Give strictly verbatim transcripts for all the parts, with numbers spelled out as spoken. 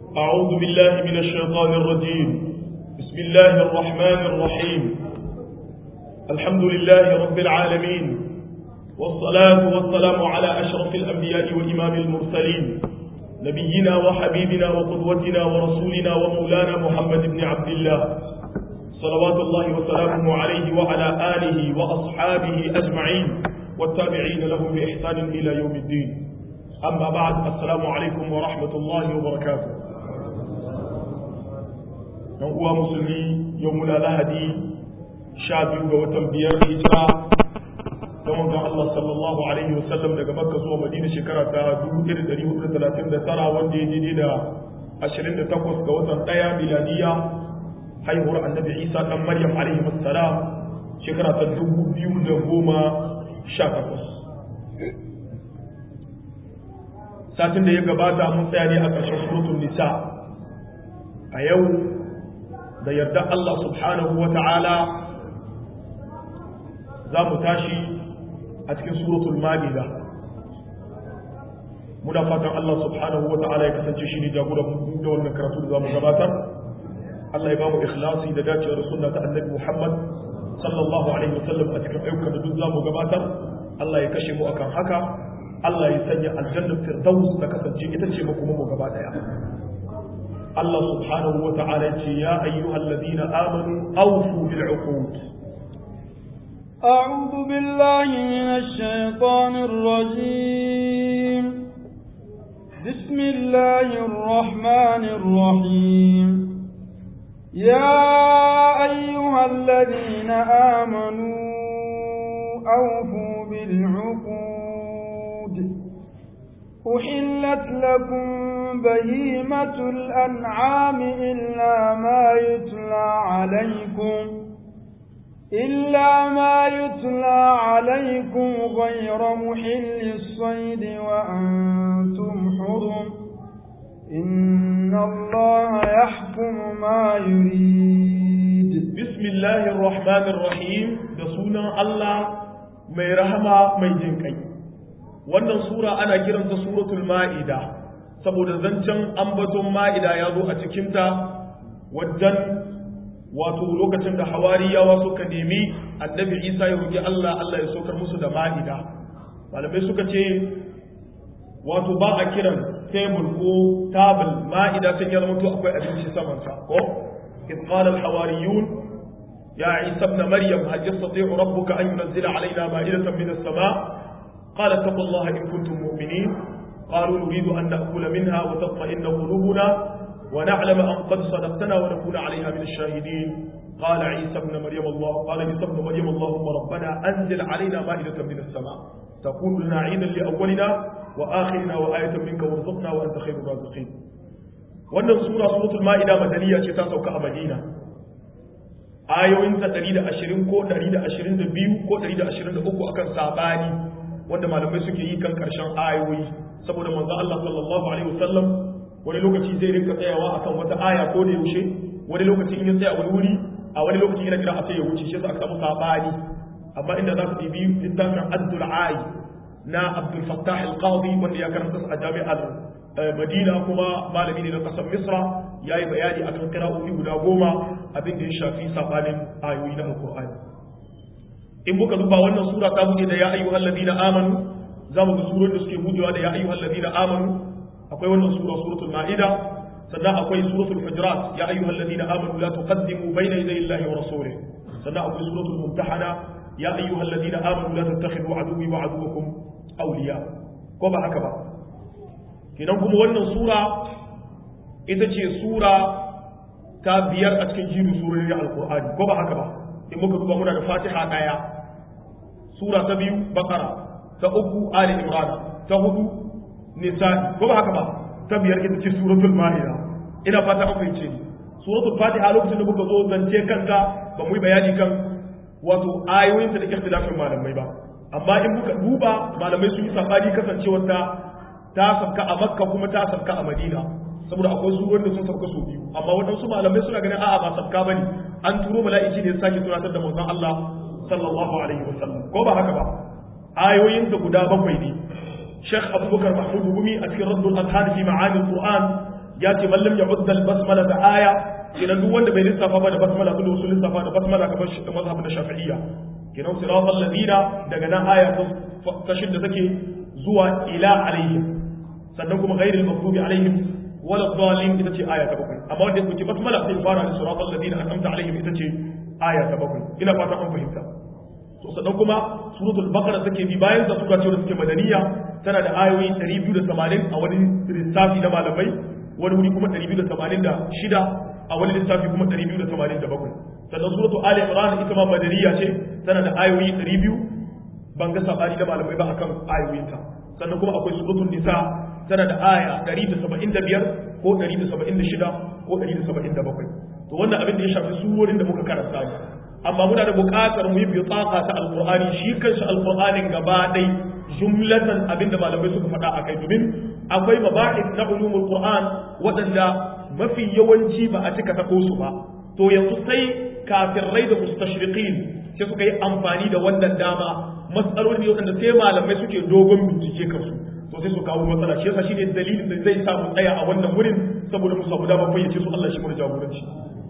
أعوذ بالله من الشيطان الرجيم. بسم الله الرحمن الرحيم. الحمد لله رب العالمين، والصلاة والسلام على أشرف الأنبياء وإمام المرسلين، نبينا وحبيبنا وقدوتنا ورسولنا ومولانا محمد بن عبد الله، صلوات الله وسلامه عليه وعلى آله وأصحابه أجمعين والتابعين لهم بإحسان إلى يوم الدين. أما بعد، السلام عليكم ورحمة الله وبركاته. نقوى مسلمي يومنا لهدي شابي وتنبير هجرة don Allah sallallahu alaihi wasallam daga Makka zuwa Madina shekara ta dubu ɗaya da ɗari hudu da talatin da tara, wanda ya daidai da ashirin da takwas ga watan ɗaya miladiya haihuwar annabi Isa dan Maryam alaihi assalam shekara ta dubu biyu da goma sha takwas. Satin da ya gabata mun tsaya ne a ƙarshen suratul Nisa. A yau da yarda Allah subhanahu wa ta'ala za mu tashi a cikin suratul Ma'ida. Muna fatan Allah subhanahu wa ta'ala ya kasance shi ne jagoran da wannan karatu da za mu gabatar. Allah ya ba mu ikhlasi da dacewar sunna ta annabi Muhammad sallallahu alaihi wasallam a cikin ayyukan da duk za mu gabatar. Allah ya kashe mu akan haka. Allah ya sanya aljannar firdaus ta kasance ita ce makoma mu gaba daya. Allah subhanahu wa ta'ala ya ce ya ayyuhal ladina amanu awfu bil uqud. أعوذ بالله من الشيطان الرجيم. بسم الله الرحمن الرحيم. يا أيها الذين آمنوا أوفوا بالعقود. أحلت لكم بهيمة الأنعام إلا ما يتلى عليكم إلا ما يتلى عليكم غير محل الصيد وأنتم حرم إن الله يحكم ما يريد. بسم الله الرحمن الرحيم. بسونا الله مي رحمة مي جنكي. wannan sura ana kiranta suratul ma'ida saboda zancen ambaton ma'ida ya zo a cikinta wajen wato lokacin da hawariyawa suka nemi annabi Isa ya roki Allah Allah ya saukar musu da ma'ida. Malamai suka ce wato ba a kiran tebul ko tabul ma'ida sai ya zama to akwai abinci saman sa ko إذ قال الحواريون يا عيسى ابن مريم هل يستطيع ربك أن ينزل علينا مائدة من السماء قال اتقوا الله إن كنتم مؤمنين قالوا نريد أن نأكل منها وتطمئن قلوبنا ونعلم أن قد صدقتنا ونكون عليها من الشاهدين قال عيسى ابن مريم الله قال عيسى ابن مريم اللهم ربنا أنزل علينا مائدة من السماء تكون لنا عيدا لأولنا وآخرنا وآية منك وارزقنا وأنت خير الرازقين. wannan sura suratul ma'ida madaniya ce ta sauka a Madina. Ayoyin ta ɗari da ashirin ko ɗari da ashirin da biyu ko ɗari da ashirin da uku akan sabani wanda malamai suke yi kan karshen ayoyi, saboda manzo Allah sallallahu alaihi wasallam wani lokaci zai rinka tsayawa akan wata aya ko da yaushe, wani lokaci in ya tsaya wani wuri a wani lokaci yana kira a sai ya wuce shi sai aka samu sabani. Amma inda za ku ɗibi littafin Addul Ayi na Abdul Fattah al-Qadi wanda ya karanta a jami'ar Madina kuma malami ne na kasar Misra, yayi bayani akan qira'o'i guda goma abin da ya shafi sabanin ayoyi na Al-Qur'ani. In muka duba wannan sura ta bude da ya ayyuhal ladina amanu, zamu ga surorin da suke budewa da ya ayyuhal ladina amanu. Akwai wannan sura suratul Ma'ida, sannan akwai suratul Hujurat ya ayyuhal ladina amanu la tuqaddimu bayna yaday Allahi wa rasulihi, sannan akwai suratul Mumtahana ya ayyuhal ladina amanu la tattakhidhu aduwwi wa aduwwakum awliya. Ko ba haka ba? Kenan kuma wannan sura ita ce sura ta biyar a cikin jirin surorin Al-Qur'ani. Ko ba haka ba? In muka duba muna da Fatiha daya, sura ta biyu Baqara, ta uku Ali Imran, ta hudu Nisa'i. Ko ba haka ba? Ta biyar ita ce suratul Ma'ida. Ina fata an fahimce ni. Suratul Fatiha lokacin da muka zo zance kanta ba mu yi bayani kan wato ayoyin da ikhtilafin malamai ba. Amma in muka duba malamai sun yi sabani kasancewar ta ta sabka a Makka kuma ta sabka a Madina, saboda akwai su wanda sun sabka su biyu. Amma waɗansu malamai suna ganin a'a ba sabka bane, an turo mala'iki ne sake tunatar da manzon Allah sallallahu alaihi wasallam. Ko ba haka ba? Ayoyin da guda bakwai ne. Sheikh Abubakar Mahmud Gumi a cikin Raddul Adhan fi Ma'ani al-Qur'an ya ce man lam ya'udda al-basmala da aya kenan duk wanda bai lissafa ba da basmala su da wasu lissafa da basmala kamar shi da mazhabin da shafi'iyya kenan siratal ladina daga nan aya ta shidda take zuwa ila alaihim sannan kuma ghairil maghdubi alaihim wala dhalin ita ce aya ta bakwai amma wanda yake basmala sai fara da siratal ladina an'amta alaihim ita ce aya ta bakwai ina fata an fahimta to sannan kuma suratul baqara take bi bayan da sura ce da take madaniya tana da ayoyi ɗari biyu da tamanin a wani lissafi na malamai wani wuri kuma ɗari biyu da tamanin da shida a wani lissafi kuma ɗari biyu da tamanin da bakwai sannan suratul ali imran ita ma madaniya ce tana da ayoyi ɗari biyu ban ga sabani da malamai ba akan ayoyinta sannan kuma akwai suratul nisa tana da aya ɗari da saba'in da biyar ko ɗari da saba'in da shida ko ɗari da saba'in da bakwai to wannan abin da ya shafi surorin da muka karanta ne amma muna da buƙatar mu yi bitaka ta alqur'ani shi kanshi alqur'anin gaba dai jumlatan abin da malamai suka faɗa akai domin akwai mabahis na ulumul qur'an waɗanda mafi yawanci ba a cika tako su ba to yanzu sai kafirai da mustashriqin sai suka yi amfani da wannan dama matsaloli waɗanda sai malamai suke dogon bincike kansu to sai su kawo matsala shi yasa shine dalilin da zai samu tsaya a wannan wurin saboda mu samu dama fayyace su Allah shi mu jagoranci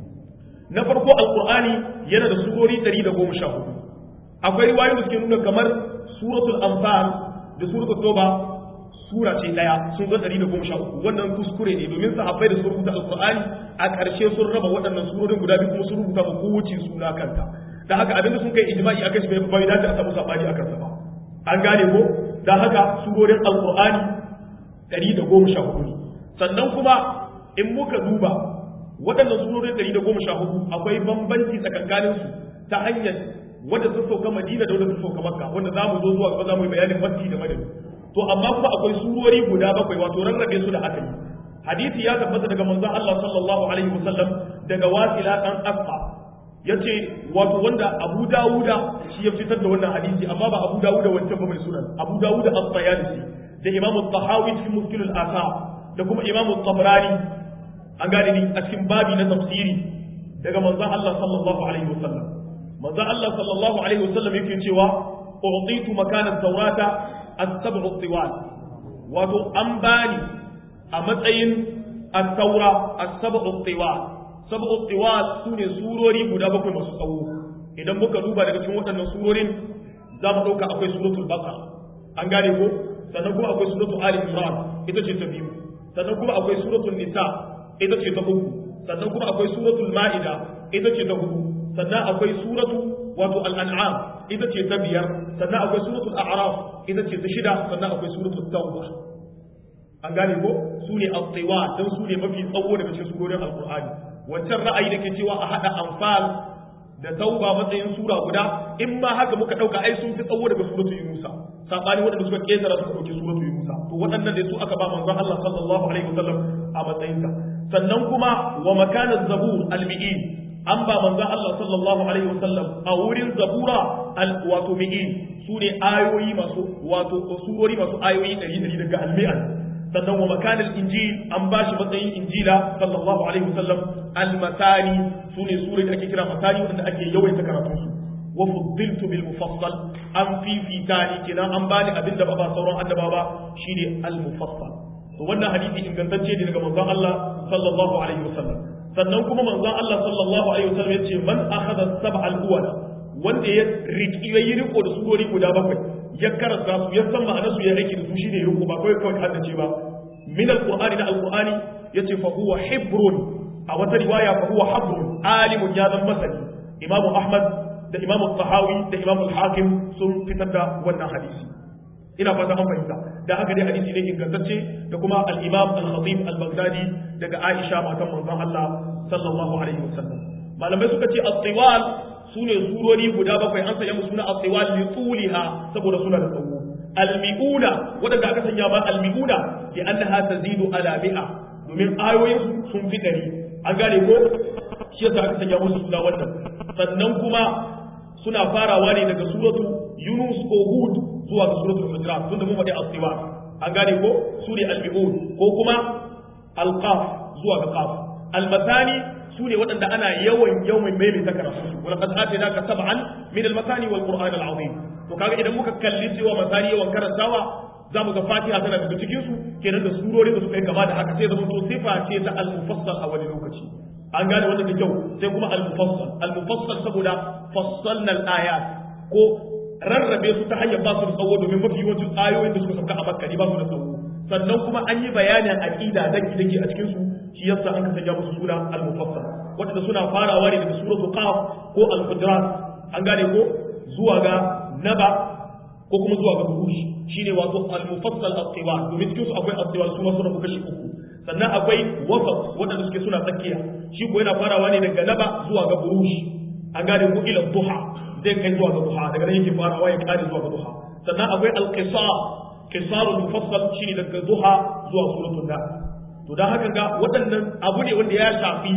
na farko alqur'ani yana da surori ɗari da goma sha hudu akwai riwayoyi da suke nuna kamar suratul anfal da suratul tauba sura ce daya sun zo ɗari da goma sha uku wannan kuskure ne domin sahabbai da sun rubuta alqur'ani a ƙarshe sun raba waɗannan surorin guda biyu kuma sun rubuta ma kowace suna kanta da haka abinda sun kai ijma'i akan shi bai dace a samu sabani akan sa ba an gane ko da haka surorin alqur'ani ɗari da goma sha hudu ne sannan kuma in muka duba waɗannan surorin ɗari da goma sha hudu akwai bambanci tsakankanin su ta hanyar wanda sun sauka Madina da wanda sun sauka Makka wanda zamu zo zuwa gaba zamu yi bayanin Makki da Madina to amma kuma akwai surori guda bakwai wato rarrabe su da aka yi hadisi ya tabbata daga manzon Allah sallallahu alaihi wasallam daga Wasila dan Asqa yace wato wanda Abu Dawuda shi ya fitar da wannan hadisi amma ba Abu Dawuda wancan ba mai sunan Abu Dawuda as-Sayalisi da Imam al-Tahawi cikin Mushkil al-Athar da kuma Imam al-Tabrani an gane ni a cikin babi na tafsiri daga manzon Allah sallallahu alaihi wasallam manzon Allah sallallahu alaihi wasallam yake cewa u'titu makana tawrata as-sab'u tiwal wato an bani a matsayin at-taura as-sab'u tiwal sab'u tiwal sune surori guda bakwai masu tsawo idan muka duba daga cikin waɗannan surorin za mu dauka akwai suratul baqara an gane ko sannan kuma akwai suratul ali imran ita ce ta biyu sannan kuma akwai suratul nisa ita ce ta uku sannan kuma akwai suratul ma'ida ita ce ta hudu sannan akwai suratu wato al-an'am ita ce ta biyar sannan akwai suratul a'raf ita ce ta shida sannan akwai suratul tauba an gane ko su ne al-tiwa dan su ne mafi tsawo daga cikin surorin alqur'ani wancan ra'ayi da ke cewa a hada anfal da tauba matsayin sura guda in ma haka muka dauka ai sun fi tsawo daga suratul yunusa sabani wadanda suka kesara suka dauki suratul yunusa to waɗannan dai su aka ba manzon Allah sallallahu alaihi wasallam a matsayinta sannan kuma wa makanan zabur al-mi'in an ba manzon Allah sallallahu alaihi wasallam a wurin zabura wato mi'in su ne ayoyi masu wato surori masu ayoyi ɗari ɗari daga al-mi'an sannan wa makanan injil an ba shi matsayin injila sallallahu alaihi wasallam al-matani su ne surori da ake kira matani wanda ake yawaita karatun su wa fuddiltu bil mufassal an fifitani kenan an bani abinda ba ba sauran annaba ba shine al-mufassal to wannan hadisi ingantacce ne daga manzon Allah sallallahu alaihi wasallam sannan kuma manzon Allah sallallahu alaihi wasallam yace man akhadha sab'al awwal wanda ya riki yayi riko da surori guda bakwai ya karanta su ya san ma'anar su ya aiki da su shine riko ba kai kawai haddace ba min alqur'ani da alqur'ani yace fa huwa hibrun a wata riwaya fa huwa habrun alimun ya zan masani imam Ahmad da imam Tahawi da imam al-Hakim sun fitar da wannan hadisi ina fata an fahimta da haka dai hadisi ne ingantacce da kuma al-Imam al-Khatib al-Baghdadi daga Aisha matan manzon Allah sallallahu alaihi wasallam malamai suka ce at-tiwal sune surori guda bakwai an sanya musu suna at-tiwal li tuliha saboda suna da tsawo al-mi'una wadanda aka sanya ba al-mi'una li annaha tazidu ala mi'a domin ayoyin sun fi dari an gane ko shi yasa aka sanya musu suna wannan sannan kuma suna farawa ne daga suratu Yunus ko Hud zuwa ga suratul Hujurat tunda mun faɗi al-tiwa an gane ko sura al-mi'un ko kuma al-qaf zuwa ga qaf al-matani sune waɗanda ana yawan yawan maimaita karatu su wala qad atinaka sab'an min al-matani wal qur'an al-azim to kaga idan muka kalli cewa matani yawan karantawa za mu ga fatiha tana daga cikin su kenan da surorin da suka yi gaba da haka sai zama to sifa ce ta al-mufassal a wani lokaci an gane wannan da kyau sai kuma al-mufassal al-mufassal saboda fassalna al-ayat ko rarrabe su ta hanyar ba su da tsawo domin mafi yawancin ayoyin da suka sauka a makka ba su da tsawo sannan kuma an yi bayanin aqida daki dake a cikin su shi yasa an kasance musu suna al-mufassal wanda suna farawa ne daga suratul qaf ko al-hujurat an gane ko zuwa ga naba ko kuma zuwa ga burush shine wato al-mufassal at-tiwa domin cikin su akwai at-tiwa su ma suna kashi uku sannan akwai wasat wanda suke suna tsakiya shi ko yana farawa ne daga naba zuwa ga burush an gane ko ila duha zai kai zuwa ga duha daga nan yake farawa ya kare zuwa ga duha sannan akwai al-qisar qisarul mufassal shine daga duha zuwa suratul nas to dan haka ga waɗannan abu ne wanda ya shafi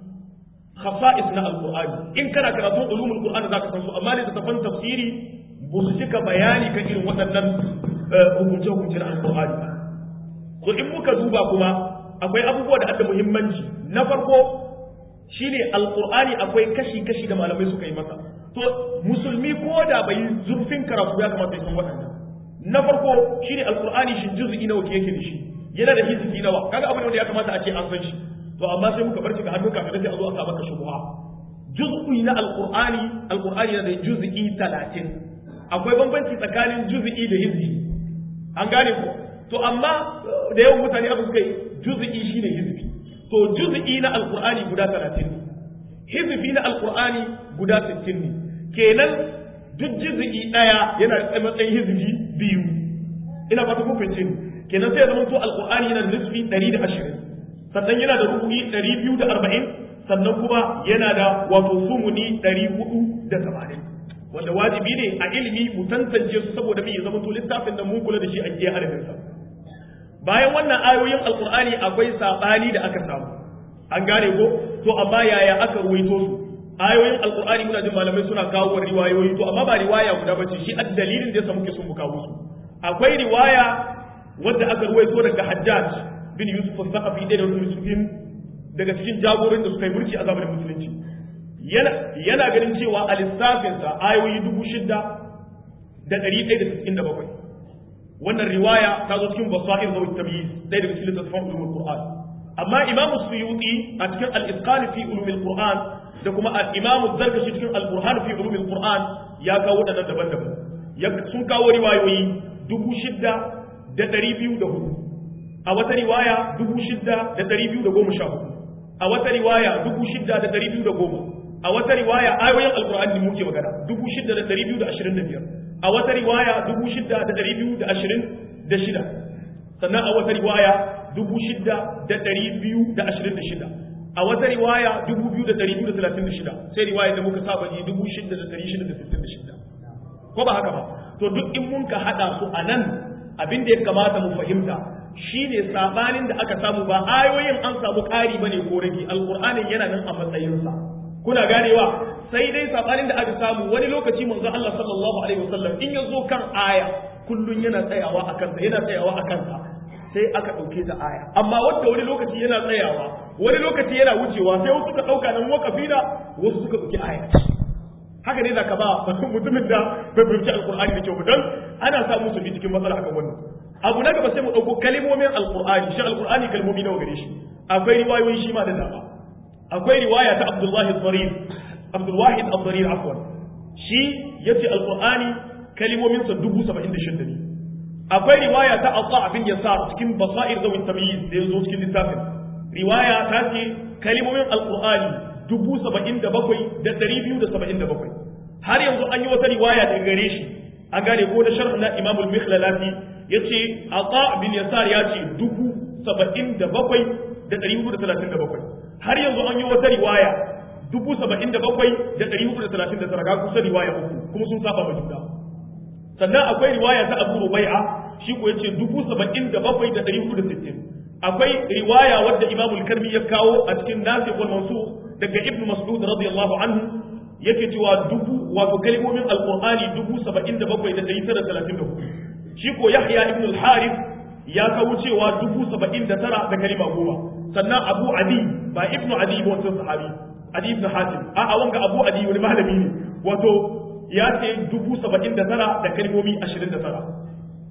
khasa'is na al-qur'ani in kana karatun ulumul qur'ani zaka san su amma ne da tafan tafsiri ba su cika bayani kan irin waɗannan hukunce-hukunce na al-qur'ani ba to in muka duba kuma akwai abubuwa da adda muhimmanci na farko shine al-qur'ani akwai kashi-kashi da malamai suka yi masa to musulmi ko da bai zurfin karatu ya kamata ya san waɗannan na farko shine al-qur'ani shin juz'i nawa yake da shi yana da hizbi nawa kaga abin da ya kamata a ce an san shi to amma sai muka bar shi ga hannun kafin sai a zo a sa maka shubha juz'i na al-qur'ani al-qur'ani yana da juz'i talatin akwai bambanci tsakanin juz'i da hizbi an gane ko to amma da yawan mutane abu suka yi juz'i shine hizbi to juz'i na alqur'ani guda talatin ne hizbi na alqur'ani guda sittin ne kenan duk juz'i daya yana da matsayin hizbi biyu ina fata ku fahimce ni kenan sai ya zama to alqur'ani yana da nisfi ɗari da ashirin sannan yana da rubu'i ɗari biyu da arba'in sannan kuma yana da wato sumuni ɗari hudu da tamanin wanda wajibi ne a ilimi mu tantance su saboda bai zama to littafin da mun kula da shi a iya harafin sa bayan wannan ayoyin alqur'ani akwai sabani da aka samu an gane ko to amma yaya aka ruwaito su ayoyin alqur'ani muna jin malamai suna kawo riwayoyi to amma ba riwaya guda bace shi addalilin da yasa muke son mu kawo su akwai riwaya wanda aka ruwaito daga Hajjaj bin Yusuf al-Thaqafi da Yusufin daga cikin jagoran da suka yi mulki a zamanin musulunci yana ganin cewa a lissafinsa ayoyi dubu shida da ɗari ɗaya da sittin da bakwai wannan riwaya ta zo cikin basair da wata tamyiz ɗaya daga cikin littattafan ulumul qur'an amma imamu suyuti a cikin al-itqan fi ulumul qur'an da kuma al-imamu zarkashi cikin al-burhan fi ulumul qur'an ya kawo wadannan daban-daban sun kawo riwayoyi dubu shida da ɗari biyu da hudu a wata riwaya dubu shida da ɗari biyu da goma sha hudu a wata riwaya dubu shida da ɗari biyu da goma a wata riwaya ayoyin alkur'ani muke magana dubu shida da ɗari biyu da ashirin da biyar a wata riwaya dubu shida da ɗari biyu da ashirin da shida sannan a wata riwaya dubu shida da ɗari biyu da ashirin da shida a wata riwaya dubu biyu da ɗari biyu da talatin da shida sai riwaya da muka saba ji dubu shida da ɗari shida da sittin da shida ko ba haka ba to duk in mun ka haɗa su a nan abin da ya kamata mu fahimta shine sabanin da aka samu ba ayoyin an samu ƙari bane ko rage alqur'anin yana nan a matsayinsa kuna ganewa sai dai sabanin da aka samu wani lokaci manzo Allah sallallahu alaihi wasallam in yazo kan aya kullun yana tsayawa akan ta yana tsayawa akan ta sai aka dauke ta aya amma wanda wani lokaci yana tsayawa wani lokaci yana wucewa sai wasu suka dauka nan wakafi da wasu suka dauki aya haka ne zaka ba mutumin da bai fahimci alqur'ani da kyau dan ana samu su cikin matsala akan wannan abu na gaba sai mu dauko kalmomin alqur'ani shi alqur'ani kalmomi nawa gare shi akwai riwayoyi shi ma da dama akwai riwaya ta Abdullah al-Dharir Abdul Wahid al-Dharir afwan shi yace alqur'ani kalmomin sa dubu saba'in da shida ne akwai riwaya ta Atha bin Yasar cikin basair da tamyiz da yazo cikin littafin riwaya ta ce kalmomin alqur'ani dubu saba'in da bakwai da ɗari biyu da saba'in da bakwai har yanzu an yi wata riwaya daga gare shi an gane ko da sharh na Imam al-Mikhlalafi yace Atha bin Yasar ya ce dubu saba'in da bakwai da ɗari hudu da talatin da bakwai har yanzu an yi wata riwaya dubu saba'in da bakwai da ɗari hudu da talatin da tara ga kusa riwaya uku kuma sun saba ma juna sannan akwai riwaya ta Abu Rubai'a shi ko yace dubu saba'in da bakwai da ɗari hudu da sittin akwai riwaya wadda Imam al-Karmi ya kawo a cikin Nasikh wal Mansukh daga Ibn Mas'ud radiyallahu anhu yake cewa dubu wato kalmomin alqur'ani dubu saba'in da bakwai da ɗari tara da talatin da hudu shi ko Yahya ibn al-Harith ya kawo cewa dubu saba'in da tara da kalima goma sannan Abu Adi ba Ibn Adi ba wancan sahabi Adi ibn Hatim a a wanga Abu Adi wani malami ne wato ya ce dubu saba'in da tara da kalmomi ashirin da tara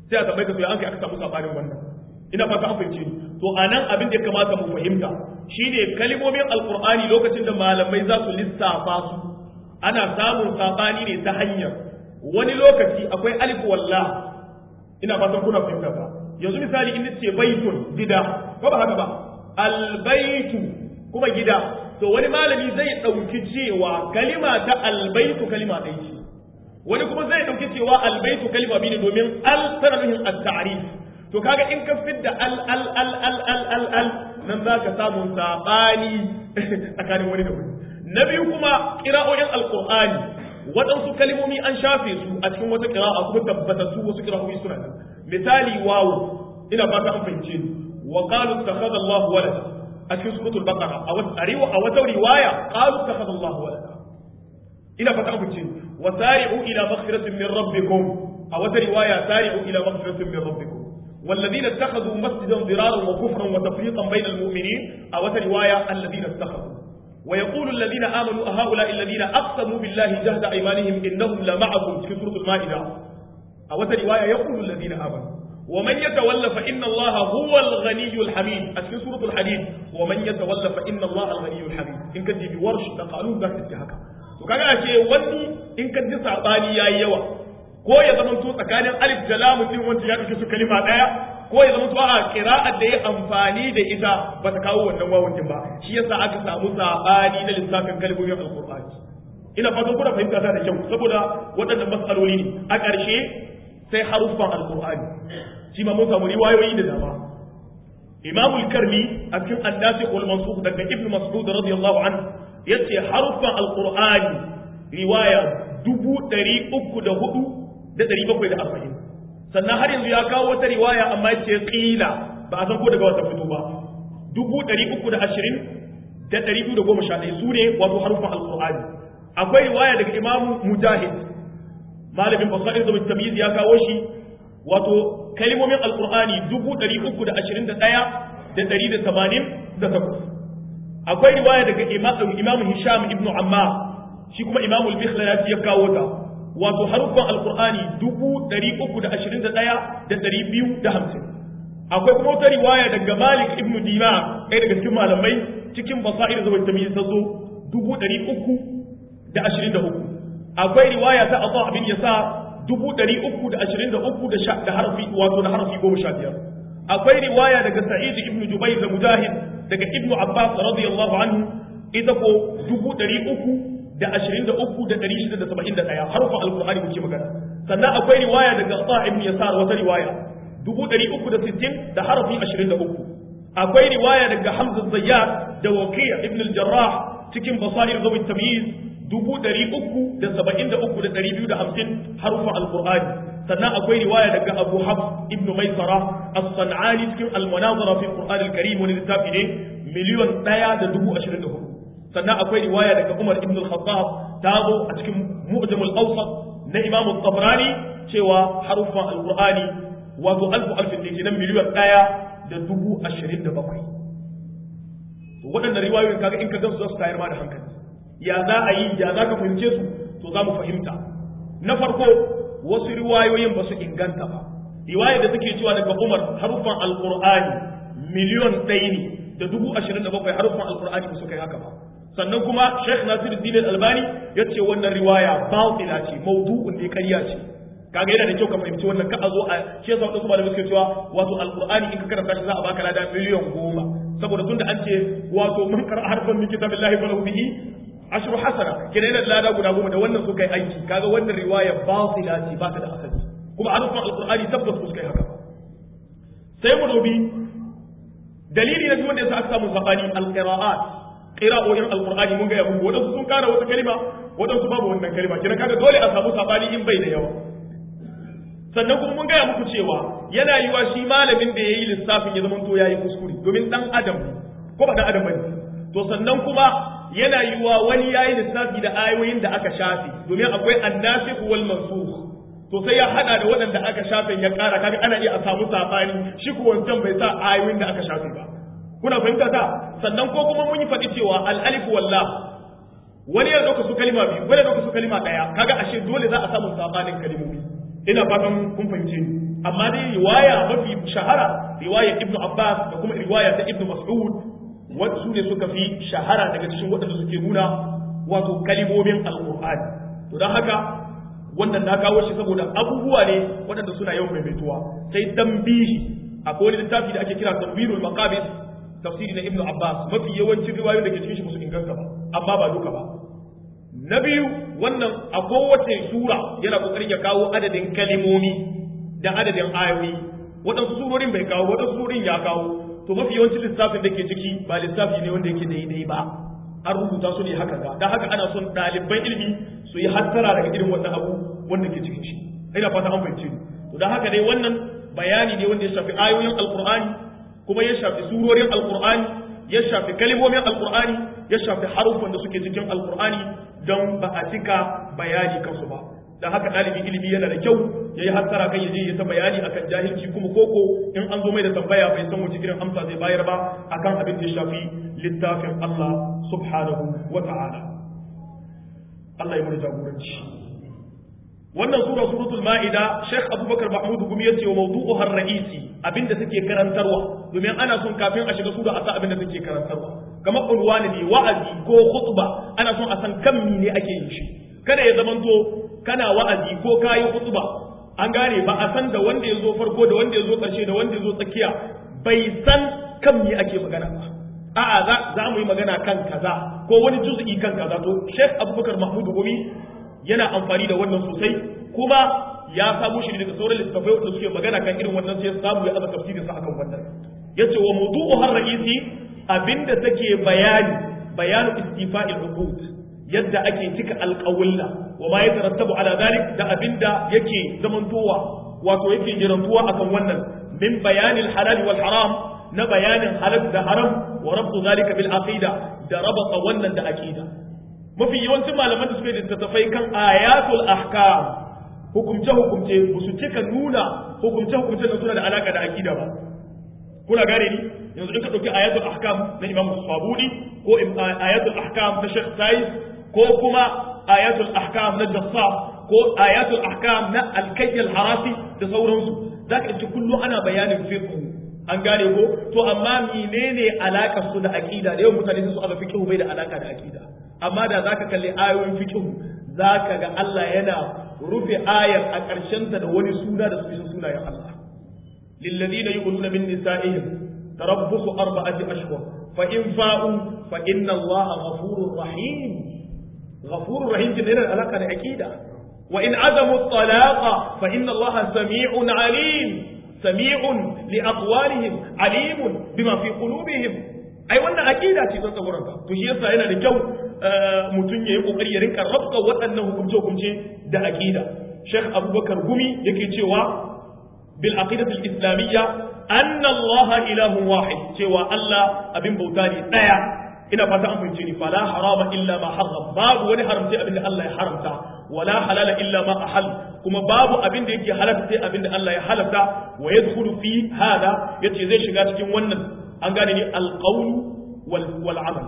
sai a tambaye ka to ya an kai aka samu sabanin wannan ina fata an fahimce ni to anan abin da ya kamata mu fahimta shine kalmomin alqur'ani lokacin da malamai za su lissafa su ana samun sabani ne ta hanyar wani lokaci akwai alif wallah ina fatan kuna fahimta ba yanzu misali in ce baitun gida ko ba haka ba albaitu kuma gida to wani malami zai dauki cewa kalima ta albaitu kalima ɗaya ce wani kuma zai dauki cewa albaitu kalima biyu ne domin al tana nuhin at-ta'rif to kaga in ka fidda al al al al al al al nan zaka samu sabani tsakanin wani da wani na biyu kuma qira'o'in alqur'ani waɗansu kalmomi an shafe su a cikin wata qira'a kuma tabbatattu wasu qira'o'i suna nan misali wawu ina fata an fahimce ni wa qalu ittakhadha Allahu walada a cikin suratul baqara a wata riwaya qalu ittakhadha Allahu walada ina fata an fahimce ni wa sari'u ila maghfiratin min rabbikum a wata riwaya sari'u ila maghfiratin min rabbikum والذين اتخذوا مسجدا ضرارا وكفرا وتفريقا بين المؤمنين أو رواية الذين اتخذوا ويقول الذين آمنوا هؤلاء الذين أقسموا بالله جهد أيمانهم إنهم لمعكم في سورة المائدة أو رواية يقول الذين آمنوا ومن يتولى فإن الله هو الغني الحميد في سورة الحديد ومن يتولى فإن الله الغني الحميد إن كنت بورش لقالوا ذاك التهكا وكذا شيء وني إن كنت سعطاني يا يوا ko ya zama to tsakanin alif da lam din wanda ya kace su kalima daya ko ya zama to a qira'at da ya amfani da ita ba ta kawo wannan wawun din ba shi yasa aka samu sabani na lissafin kalmomin alqur'ani ina fatan kuna fahimta ta da kyau saboda waɗannan mas'aloli ne a ƙarshe sai haruffan alqur'ani shi ma mun samu riwayoyi da dama Imam al-Karmi a cikin an-Nasikh wal Mansukh daga Ibn Mas'ud radiyallahu anhu yace haruffan alqur'ani riwaya dubu ɗari uku da hudu da ɗari bakwai da arba'in sannan har yanzu ya kawo wata riwaya amma ce ƙila ba a san ko daga wata fito ba dubu ɗari uku da ashirin da ɗari biyu da goma sha ɗaya su ne wato harufan alƙur'ani akwai riwaya daga imamu mujahid malamin basair da tamyiz ya kawo shi wato kalmomin alƙur'ani dubu ɗari uku da ashirin da ɗaya da ɗari da tamanin da takwas akwai riwaya daga imamu hisham ibnu ammar shi kuma imamu al-bikhlari ya kawo ta wato haruffan alkur'ani dubu ɗari uku da ashirin da ɗaya da ɗari biyu da hamsin akwai kuma wata riwaya daga malik ibnu dima ɗaya daga cikin malamai cikin basair da wata mai tazo dubu ɗari uku da ashirin da uku akwai riwaya ta Atha bin Yasar dubu ɗari uku da ashirin da uku da harfi wato da harfi goma sha biyar akwai riwaya daga Sa'id ibn Jubayr da Mujahid daga Ibn Abbas radiyallahu anhu ita ko dubu ɗari uku da ashirin da uku da ɗari shida da saba'in da ɗaya harfin alkur'ani muke magana sannan akwai riwaya daga Atha ibn Yasar wata riwaya dubu ɗari uku da sittin da harfi ashirin da uku akwai riwaya daga Hamza Zayyad da Waqi' ibn al-Jarrah cikin basair zawi tamyiz dubu ɗari uku da saba'in da uku da ɗari biyu da hamsin harfin alkur'ani sannan akwai riwaya daga Abu Hafs ibn Maysara as-San'ani cikin al-Munazara fi al-Qur'an al-Karim wani littafi ne miliyon ɗaya da dubu ashirin da hudu sannan akwai riwaya daga Umar ibn al-Khattab ta zo a cikin Mu'jam al-Awsat na Imam al-Tabrani cewa harufan al-Qur'ani wato alfu alfin ne kenan miliyan ɗaya da dubu ashirin da bakwai waɗannan riwayoyin kaga in ka gansu za su tayar ma da hankali ya za a yi ya za ka fahimce su to za mu fahimta na farko wasu riwayoyin ba su inganta ba riwayar da take cewa daga Umar harufan al-Qur'ani miliyan ɗaya ne da dubu ashirin da bakwai harufan al-Qur'ani ba su kai haka ba sannan kuma Sheikh Nasiruddin Al-Albani ya ce wannan riwaya batila ce mawdu'un ne ƙarya ce kaga yana da kyau ka fahimci wannan ka a zo a shi yasa wasu malamai suke cewa wato alqur'ani in ka karanta shi za a baka lada miliyan goma saboda tunda an ce wato man qara harfan min kitabillahi falahu bihi ashru hasana kenan yana lada guda goma da wannan suka yi aiki kaga wannan riwaya batila ce ba ta da asali kuma harfan alqur'ani tabbas su kai haka sai mu dubi dalili na biyu wanda yasa aka samu sabani alqira'at qira'o'in alqur'ani mun ga yabo wadansu sun kara wata kalima wadansu babu wannan kalima kina kaga dole a samu sabani in bai da yawa sannan kuma mun gaya muku cewa yana yiwa shi malamin da yayi lissafin ya zama to yayi kuskure domin dan adam ko ba dan adam bane to sannan kuma yana yiwa wani yayi lissafi da ayoyin da aka shafe domin akwai annasikh wal mansukh to sai ya hada da waɗanda aka shafe ya ƙara kaga ana iya a samu sabani shi ko wancan bai sa ayoyin da aka shafe ba kuna fahimta ta sannan ko kuma mun yi faɗi cewa al alif wal lam wani ya dauka su kalima biyu wani ya dauka su kalima daya kaga ashe dole za a samu sabanin kalimomi ina fatan kun fahimce ni amma dai riwaya mafi shahara riwaya ibnu abbas da kuma riwaya ta ibnu mas'ud wasu ne suka fi shahara daga cikin waɗanda suke nuna wato kalimomin alqur'ani to dan haka wannan na kawo shi saboda abubuwa ne waɗanda suna yawan maimaituwa sai tambihi akwai wani littafi da ake kira tanwirul maqabis tafsiri na ibnu abbas mafi yawancin riwayoyin da ke cikin shi musu inganta ba amma ba duka ba na biyu wannan a kowace sura yana kokarin ya kawo adadin kalimomi da adadin ayoyi waɗansu surorin bai kawo waɗansu surorin ya kawo to mafi yawancin lissafin da ke ciki ba lissafi ne wanda yake daidai ba an rubuta su ne haka ga don haka ana son ɗaliban ilimi su yi hattara daga irin wannan abu wanda ke cikin shi ina fata an fahimce ni to don haka dai wannan bayani ne wanda ya shafi ayoyin alqur'ani kuma ya shafi surorin alqur'ani ya shafi kalmomin alqur'ani ya shafi harufan da suke cikin alqur'ani don ba a cika bayani kansu ba dan haka ɗalibin ilimi yana da kyau ya yi hattara kan yaje ya ta bayani akan jahilci kuma koko in an zo mai da tambaya bai san wace irin amsa zai bayar ba akan abin da ya shafi littafin Allah subhanahu wa ta'ala Allah ya mu jagoranci wannan sura suratul ma'ida Sheikh Abubakar Mahmud Gumi yace wa mawdu'uha ar-ra'isi abinda take karantarwa domin ana son kafin a shiga sura a san abinda take karantarwa kamar unwani ne wa'azi ko khutba ana son a san kan ne ake yin shi kada ya zamanto kana wa'azi ko kayi khutba an gane ba a san da wanda ya zo farko da wanda ya zo ƙarshe da wanda ya zo tsakiya bai san kan me ake magana ba a'a za za mu yi magana kan kaza ko wani juz'i kan kaza to Sheikh Abubakar Mahmud Gumi yana amfani da wannan sosai kuma ya samu shi daga sauran littattafai wanda suke magana kan irin wannan sai samu ya aza tafsirin sa akan wannan yace wa mawdu'u har ra'isi abinda take bayani bayanu istifa'il uqud yadda ake cika alqawla wa ma yatarattabu ala dhalik da abinda yake zamantowa wato yake jirantuwa akan wannan min bayanil halal wal haram na bayanin halal da haram wa rabtu zalika bil aqida da rabata wannan da aqida mafi yawancin malaman da suke da tattafai kan ayatul ahkam hukumce hukumce ba su cika nuna hukumce hukumce da suna da alaka da aqida ba kuna gane ni yanzu in ka dauki ayatul ahkam na Imam Sabuni ko ayatul ahkam na Sheikh Sa'id ko kuma ayatul ahkam na Jassas ko ayatul ahkam na Al-Kayy Al-Harasi da sauransu zaka ji kullu ana bayanin fiqh an gane ko to amma menene alakar su da aqida da yau mutane su aka fiqh bai da alaka da aqida amma da zaka kalli ayoyin fiqh zaka ga Allah yana rufe ayar a ƙarshen ta da wani suna da sunan sunayen Allah lil ladina yuquluna min nisa'ihim tarabbusu arba'ati ashhur fa in fa'u fa inna Allah ghafurur rahim ghafurur rahim kin yana alaka da aqida wa in azamu at-talaqa fa inna Allah sami'un alim sami'un li aqwalihim alimun bima fi qulubihim ai wannan aqida ce ta tsagurin ka to shi yasa yana da kyau mutun yayi kokari ya rinka rabta waɗannan hukunce hukunce da aqida Sheikh Abubakar Gumi yake cewa bil aqidati al-islamiyya anna Allah ilahun wahid cewa Allah abin bauta ne daya ina fata an fahimce ni fala harama illa ma harram babu wani haramci abin da Allah ya haramta wala halala illa ma ahal kuma babu abin da yake halatta sai abin da Allah ya halatta wa yadkhulu fi hada yace zai shiga cikin wannan an gane ni alqawl wal wal amal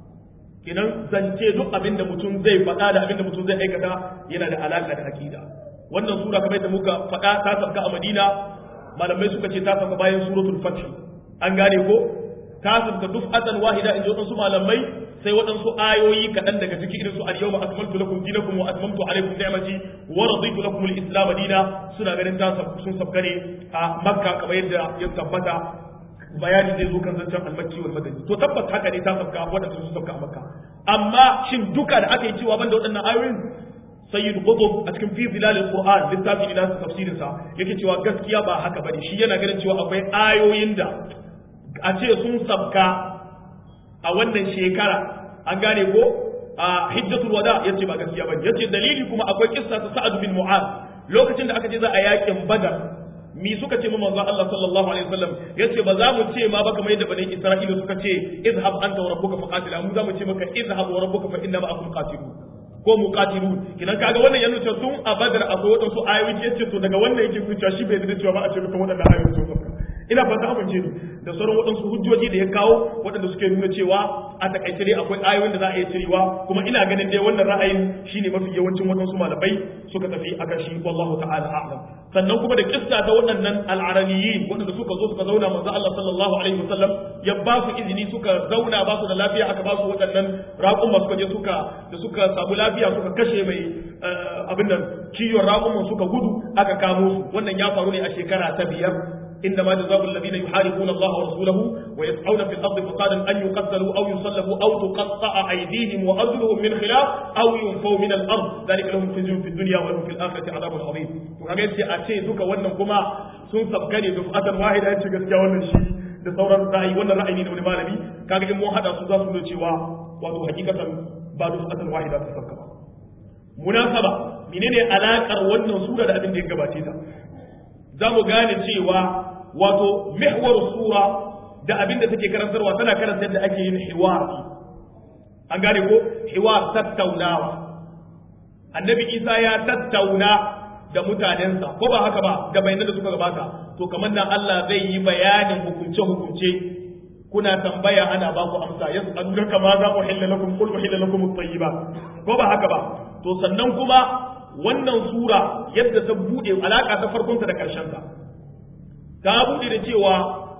kinan zance duk abin da mutum zai faɗa da abin da mutum zai aikata yana da alaka da aqida wannan sura kamar da muka faɗa ta sauka a Madina malamai suka ce ta sauka bayan suratul fath an gane ko ta sauka duf'atan wahida in ji wadansu malamai sai waɗansu ayoyi kaɗan daga ciki irin su al-yawma akmaltu lakum dinakum wa atmamtu alaykum ni'mati wa raditu lakum al-islam dina suna ganin ta sun sabka ne a Makka kamar yadda ya tabbata bayani zai zo kan zancen al-Makki wal Madani to tabbas haka ne ta sabka waɗanda sun sabka a Makka amma shin duka da aka yi cewa banda waɗannan ayoyin sayyid qutb a cikin fi zilal al-Qur'an littafin ila tafsirin sa yake cewa gaskiya ba haka bane shi yana ganin cewa akwai ayoyin da a ce sun sabka a wannan shekara an gane ko a hijjatul wada yace ba gaskiya bane yace dalili kuma akwai kissa ta Sa'ad bin Mu'adh lokacin da aka je za a yakin Badar mi suka ce manzo Allah sallallahu alaihi wasallam yace ba za mu ce ma ba kamar yadda bani Isra'ila suka ce izhab anta wa rabbuka faqatila mu za mu ce maka izhab wa rabbuka fa inna ma'akum qatilun ko muqatilun kidan kaga wannan yana cewa tun a Badar akwai wadansu ayoyi yace to daga wannan yake cewa shi bai da cewa ba a ce maka wadannan ayoyi sun sauka ina fata amince ni da sauran waɗansu hujjoji da ya kawo waɗanda suke nuna cewa a takaice dai akwai ayoyin da za a iya cirewa kuma ina ganin dai wannan ra'ayin shine mafi yawancin waɗansu malamai suka tafi akan shi wallahu ta'ala a'lam sannan kuma da kissa ta waɗannan al'arabiyyin waɗanda suka zo suka zauna manzo Allah sallallahu alaihi wasallam ya ba su izini suka zauna ba su da lafiya aka ba su waɗannan raƙuma suka je suka da suka samu lafiya suka kashe mai abin nan kiyon raƙuman suka gudu aka kamo su wannan ya faru ne a shekara ta biyar إنما جزاء الذين يحاربون الله ورسوله ويسعون في الأرض فسادا أن يقتلوا أو يصلبوا أو تقطع أيديهم وأرجلهم من خلاف أو ينفوا من الأرض ذلك لهم خزي في الدنيا ولهم في الآخرة عذاب عظيم وكما أتي دوكا wannan kuma sun sabgane dufatan wahida yace gaskiya wannan shi da sauran ra'ayi wannan ra'ayi ne da wani malami kaga in mun hada su za su nuna cewa wato hakikatan ba dufatan wahida ta sabka ba munasaba menene alakar wannan sura da abin da ya gabace ta za mu gane cewa wato mihwar sura da abin da take karantarwa tana karanta yadda ake yin hiwar an gane ko hiwar tattaunawa annabi isa ya tattauna da mutanensa ko ba haka ba da bayanan da suka gabata to kamar nan Allah zai yi bayanin hukunce hukunce kuna tambaya ana ba ku amsa yas'alunaka ma za uhilla lakum qul uhilla lakum at-tayyibat ko ba haka ba to sannan kuma wannan sura yadda ta bude alaka ta farkon ta da karshen ta ta bude da cewa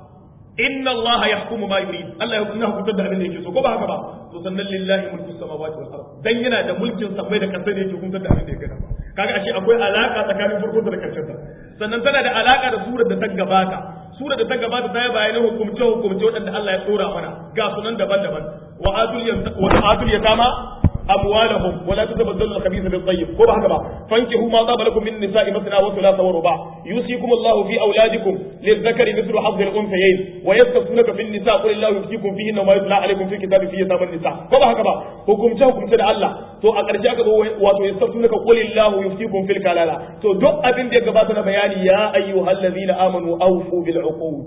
inna allaha yahkumu ma yurid Allah ya hukunta da abin da yake so ko ba haka ba to sannan lillahi mulku samawati wal ard dan yana da mulkin samai da kasai da yake hukunta da abin da yake gaba kaga ashe akwai alaka tsakanin farkon ta da karshen ta sannan tana da alaka da surar da ta gabata surar da ta gabata ta yi bayanin hukumce hukumce wadanda Allah ya tsora mana ga sunan daban-daban wa atul wa atul yatama أموالهم ولا تتبدلوا الخبيث بالطيب كما هكذا فانكحوا ما طاب لكم من النساء مثنى وثلاث ورباع يوصيكم الله في أولادكم للذكر مثل حظ الأنثيين ويستفتونك في النساء قل الله يفتيكم فيهن وما يتلى عليكم في كتاب في يتامى النساء كما هكذا حكم جاءكم سيد الله تو أقرجاك واتو يستفتونك قل الله يفتيكم في الكلالة تو دو أبن دي قباتنا بياني يا أيها الذين آمنوا أوفوا بالعقود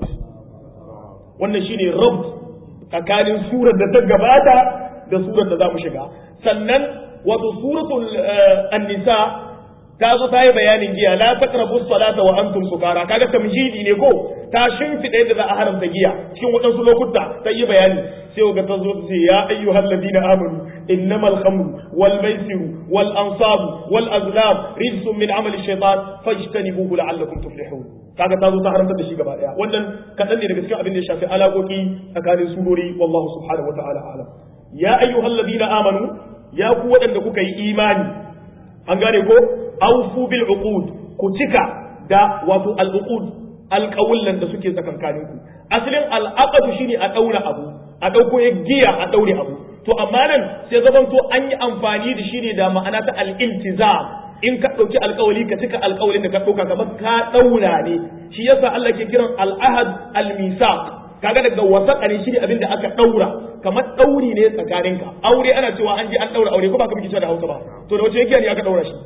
wannan shine rabb tsakanin surar da ta gabata da surar da za mu shiga sannan wato suratul an-nisa ta zo ta yi bayanin giya la taqrabu as-salata wa antum sukara kaga tamhidi ne ko ta shimfida yadda za a haramta giya cikin wadansu lokuta ta yi bayani sai ga ta zo ta ce ya ayyuhal ladina amanu innamal khamru wal maisiru wal ansabu wal azlam rijsun min amali shaytan fajtanibuhu la'allakum tuflihun kaga ta zo ta haramta da shi gaba daya wannan kadan ne daga cikin abin da ya shafi alaƙoƙi tsakanin surori wallahu subhanahu wa ta'ala alam ya ayyuhal ladina amanu ya ku waɗanda kuka yi imani an gane ko aufu bil uqud ku cika da wato al uqud alqawlan da suke tsakankanin ku asalin al aqd shine a daura abu a dauko ya giya a daure abu to amma nan sai zaman to an yi amfani da shi ne da ma'ana ta al iltizam in ka dauki alƙawali ka cika alƙawalin da ka dauka kamar ka daura ne shi yasa Allah ke kiran al ahad al misaq kaga daga wasaqa ne shine abin da aka daura kamar dauri ne tsakaninka aure ana cewa an je an daura aure ko ba ka miki cewa da Hausa ba to da wace yake ne aka daura shi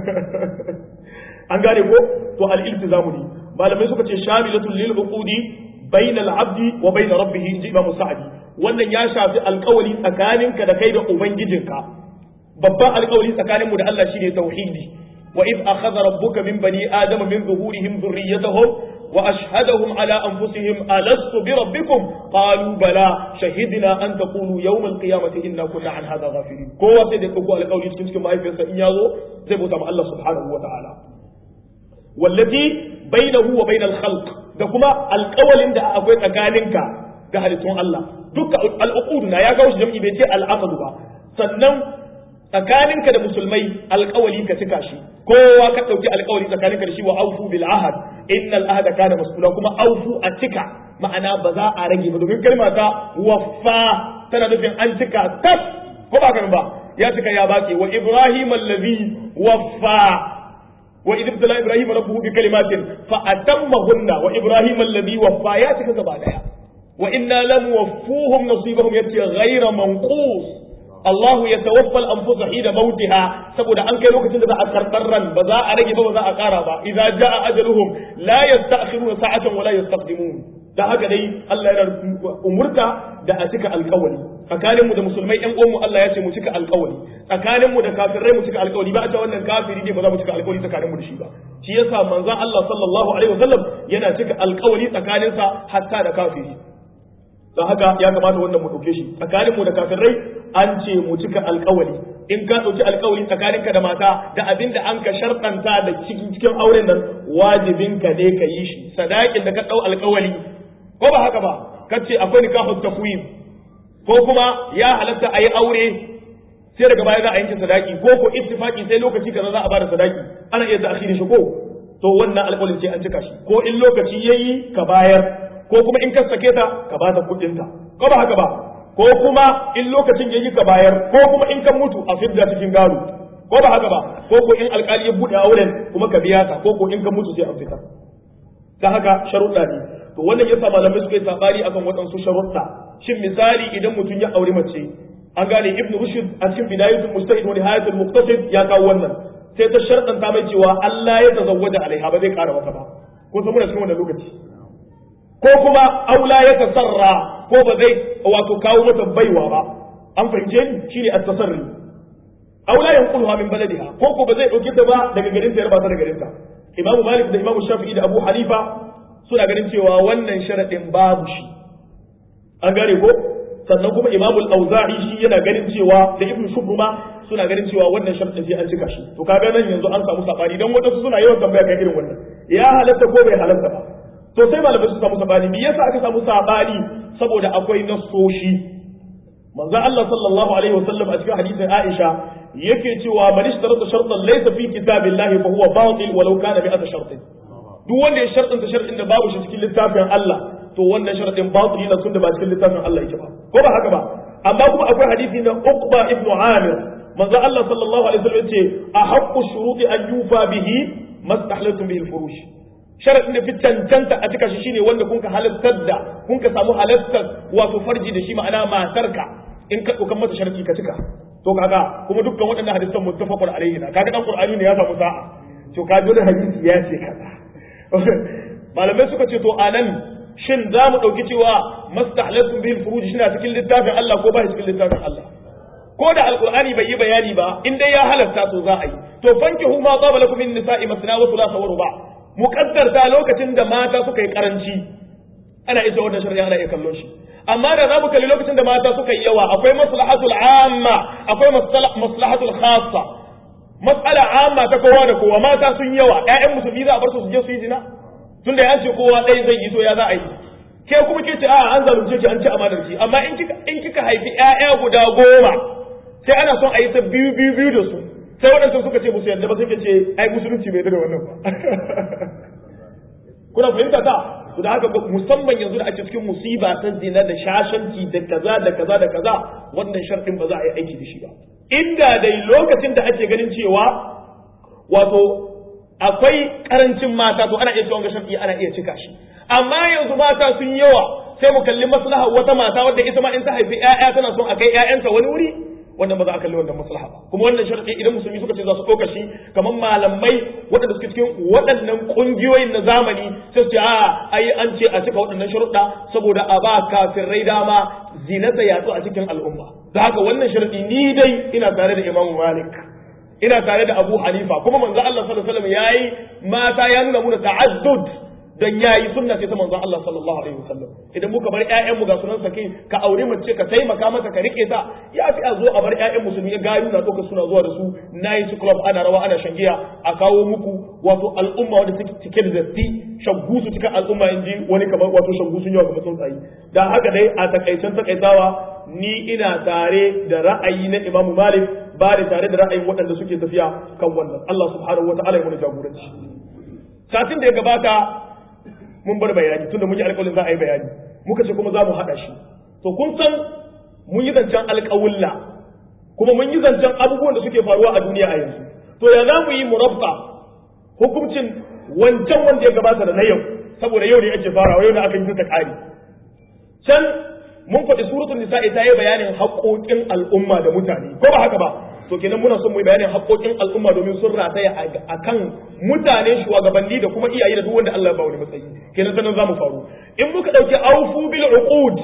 an gane ko to al iltizamu ne malamai suka ce shamilatul lil uqudi bayna al abdi wa bayna rabbih inji Imam Sa'di wannan ya shafi alƙawari tsakaninka da kai da ubangijinka babban alƙawari tsakaninmu da Allah shine tauhidi wa id akhadha rabbuka min bani adama min zuhurihim dhurriyyatahum وأشهدهم على أنفسهم ألست بربكم قالوا بلى شهدنا أن تقولوا يوم القيامة إنا كنا عن هذا غافلين كوا سيدك كوا لقول يسكن كما يفسر إياه زي تم الله سبحانه وتعالى والذي بينه وبين الخلق دكما القول عند أقوى أكانك كهلتون الله دك العقودنا يا كوش جمعي بيتي العقد با sannan tsakaninka da musulmai alƙawali ka cika shi kowa ka ɗauki alƙawali tsakaninka da shi wa aufu bil ahad innal ahada kana mas'ula kuma aufu a cika ma'ana ba za a rage ba domin kalma ta waffa tana nufin an cika tab ko ba kan ba ya cika ya baki wa ibrahim allazi waffa wa idh ibtala ibrahim rabbuhu bi kalimatin fa atammahunna wa ibrahim allazi waffa ya cika gaba daya wa inna lam waffuhum nasibahum yati ghayra manqus Allah ya tawaffal anfusa hina mautiha saboda an kai lokacin da za a karɓar ran ba za a rage ba ba za a ƙara ba idza jaa ajaluhum la yasta'khiruna sa'atan wa la yastaqdimun da haka dai Allah yana umurta da a cika alƙawari tsakaninmu da musulmai ƴan uwanmu Allah ya ce mu cika alƙawari tsakaninmu da kafirai mu cika alƙawari ba a ce wannan kafiri ne ba za mu cika alƙawari tsakaninmu da shi ba shi yasa manzon Allah sallallahu alaihi wasallam yana cika alƙawari tsakaninsa hatta da kafiri don haka ya kamata wannan mu ɗauke shi tsakaninmu da kafirai an ce mu cika alƙawari in ka ɗauki alƙawari tsakaninka da mata da abin da an ka sharɗanta da cikin cikin auren nan wajibinka ne ka yi shi sadakin da ka ɗau alƙawari ko ba haka ba kace akwai nikahu tafwid ko kuma ya halatta ayi aure sai daga baya za a yanke sadaki ko ko ittifaki sai lokaci kaza za a bada sadaki ana iya ta'khiri shi ko to wannan alƙawarin sai an cika shi ko in lokaci yayi ka bayar ko kuma in ka sake ta ka bada kuɗin ta ko ba haka ba ko kuma in lokacin yayi ka bayar ko kuma in kan mutu a fidda cikin gado ko ba haka ba ko ko in alƙali ya bude auren kuma ka biya ta ko ko in kan mutu sai an fita ta haka sharuɗa ne to wannan yasa malamai suka yi sabari akan waɗansu sharuɗa shin misali idan mutum ya auri mace an gane ibn rushd a cikin bidayatul mujtahid wa nihayatul muqtasid ya kawo wannan sai ta sharɗanta mai cewa Allah ya tazawwaja alaiha ba zai ƙara wata ba ko san muna cikin wannan lokaci ko kuma aula ya tasarra ko ba zai wato kawo mata baiwa ba an fahimce ni shine at-tasarri aula yanqulha min baladiha ko ko ba zai dauke ta ba daga garin ta ya ba ta daga garin ta imamu malik da imamu shafi'i da abu hanifa suna ganin cewa wannan sharadin babu shi an gane ko sannan kuma imamu al-auza'i shi yana ganin cewa da ibnu shubruma suna ganin cewa wannan sharadin sai an cika shi to kaga nan yanzu an samu sabani dan wadansu suna yawan tambaya kan irin wannan ya halatta ko bai halatta ba to sai malamai su samu sabani me yasa aka samu sabani saboda akwai nassoshi manzo Allah sallallahu alaihi wasallam a cikin hadisin Aisha yake cewa man ishtarata shartan laysa fi kitabillahi fa huwa batil walau kana bi shartin duk wanda ya shartanta shartin da babu shi cikin littafin Allah to wannan shartin batil ne tunda ba cikin littafin Allah yake ba ko ba haka ba amma kuma akwai hadisi na Uqba ibn Amir manzo Allah sallallahu alaihi wasallam yace ahaqqu shuruti an yufa bihi mastahlatum bihi al-furush sharadin da fi cancanta a cika shi shine wanda kun ka halattar da kun ka samu halattar wato farji da shi ma'ana matarka in ka dukan mata sharadi ka cika to kaga kuma dukkan waɗannan hadisan muttafaqun alaihi na kaga dan qur'ani ne ya samu sa'a to ka ji hadisi ya ce kaza malamai suka ce to anan shin za mu dauki cewa mastahlatum bil furuj shi na cikin littafin Allah ko ba shi cikin littafin Allah ko da alqur'ani bai yi bayani ba in dai ya halatta to za a yi to fankihu ma qaba lakum min nisa'i masna wa thulatha wa ruba muqaddarta lokacin da mata suka yi karanci ana ita wannan shari'a ana iya kallon shi amma da za mu kalli lokacin da mata suka yi yawa akwai maslahatul amma akwai maslahatul khassa mas'ala amma ta kowa da kowa mata sun yawa ƴaƴan musulmi za a bar su su je su yi zina tunda ya ce kowa ɗaya zai yi to ya za a yi ke kuma ke ce a an zalunce ki an ci amanar ki amma in kika in kika haifi ƴaƴa guda goma sai ana son a yi ta biyu biyu biyu da su sai waɗansu suka ce musu yadda ba sai ke ce ai musulunci bai da wannan ba kuna fahimta ta to da haka musamman yanzu da ake cikin musiba ta zina da shashanci da kaza da kaza da kaza wannan sharɗin ba za a yi aiki da shi ba inda dai lokacin da ake ganin cewa wato akwai karancin mata to ana iya cewa ga sharɗi ana iya cika shi amma yanzu mata sun yawa sai mu kalli maslaha wata mata wadda ita ma in ta haifi ƴaƴa tana son a kai ƴaƴanta wani wuri wannan ba za a kalli wannan maslaha ba kuma wannan sharadi idan musulmi suka ce za su ɗauka shi kamar malamai waɗanda suke cikin waɗannan ƙungiyoyin na zamani sai su ce a ai an ce a cika waɗannan sharuɗa saboda a ba kafirai dama zina ta yaɗu a cikin al'umma da haka wannan sharadi ni dai ina tare da Imam Malik ina tare da Abu Hanifa kuma manzo Allah sallallahu alaihi wasallam yayi mata ya nuna muna ta'addud dan yayi sunna ce ta manzon Allah sallallahu alaihi wasallam idan muka bar ƴaƴanmu ga sunan sake ka aure mace ka taimaka mata ka rike ta ya fi a zo a bar ƴaƴan musulmi ya gayu na doka suna zuwa da su nayi su club ana rawa ana shangiya a kawo muku wato al'umma wanda take cike da datti shaggu su cikin al'umma inji wani kamar wato shaggu sun yawa kamar tsuntsaye dan haka dai a takaicen takaitawa ni ina tare da ra'ayi na Imam Malik ba da tare da ra'ayin waɗanda suke tafiya kan wannan Allah subhanahu wataala ya mana jagoranci satin da ya gabata mun bar bayani tunda mun yi alƙawarin za a yi bayani muka ce kuma za mu haɗa shi to kun san mun yi zancen alƙawulla kuma mun yi zancen abubuwan da suke faruwa a duniya a yanzu to ya za mu yi murabba hukuncin wancan wanda ya gabata da na yau saboda yau ne ake farawa yau ne aka yi ta ƙari can mun faɗi suratul nisa'i ta yi bayanin haƙoƙin al'umma da mutane ko ba haka ba to kenan muna son mu yi bayanin haƙoƙin al'umma domin sun rataya akan mutane shugabanni da kuma iyaye da duk wanda Allah ya ba wani matsayi kenan sanan zamu faru in muka dauki aufu bil uqud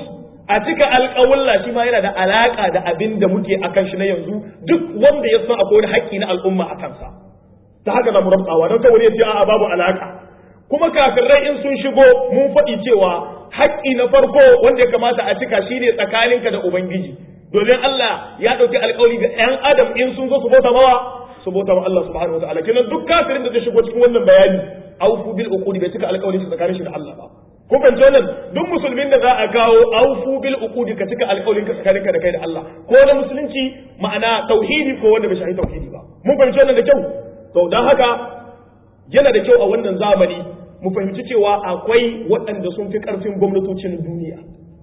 a cika alƙawulla shi ma yana da alaka da abin da muke akan shi na yanzu duk wanda ya san akwai wani haƙƙi na al'umma a kansa ta haka za mu rabtawa don kawai ya ce a'a babu alaka kuma kafirai in sun shigo mun faɗi cewa haƙƙi na farko wanda ya kamata a cika shine tsakaninka da ubangiji domin Allah ya ɗauki alƙawari ga ‘yan adam in sun zo su bauta mawa su bauta ma Allah subhanahu wataala kenan duk kafirin da zai shigo cikin wannan bayani aufu bil uqudi bai cika alƙawari shi tsakanin shi da Allah ba ko ban nan duk musulmin da za a kawo aufu bil uqudi ka cika alƙawarin ka tsakaninka da kai da Allah ko na musulunci ma'ana tauhidi ko wanda bai shahi tauhidi ba mun fahimci wannan da kyau to dan haka yana da kyau a wannan zamani mu fahimci cewa akwai waɗanda sun fi ƙarfin gwamnatocin duniya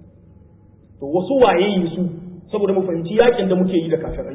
to wasu waye su saboda mu fahimci yakin da muke yi da kafirai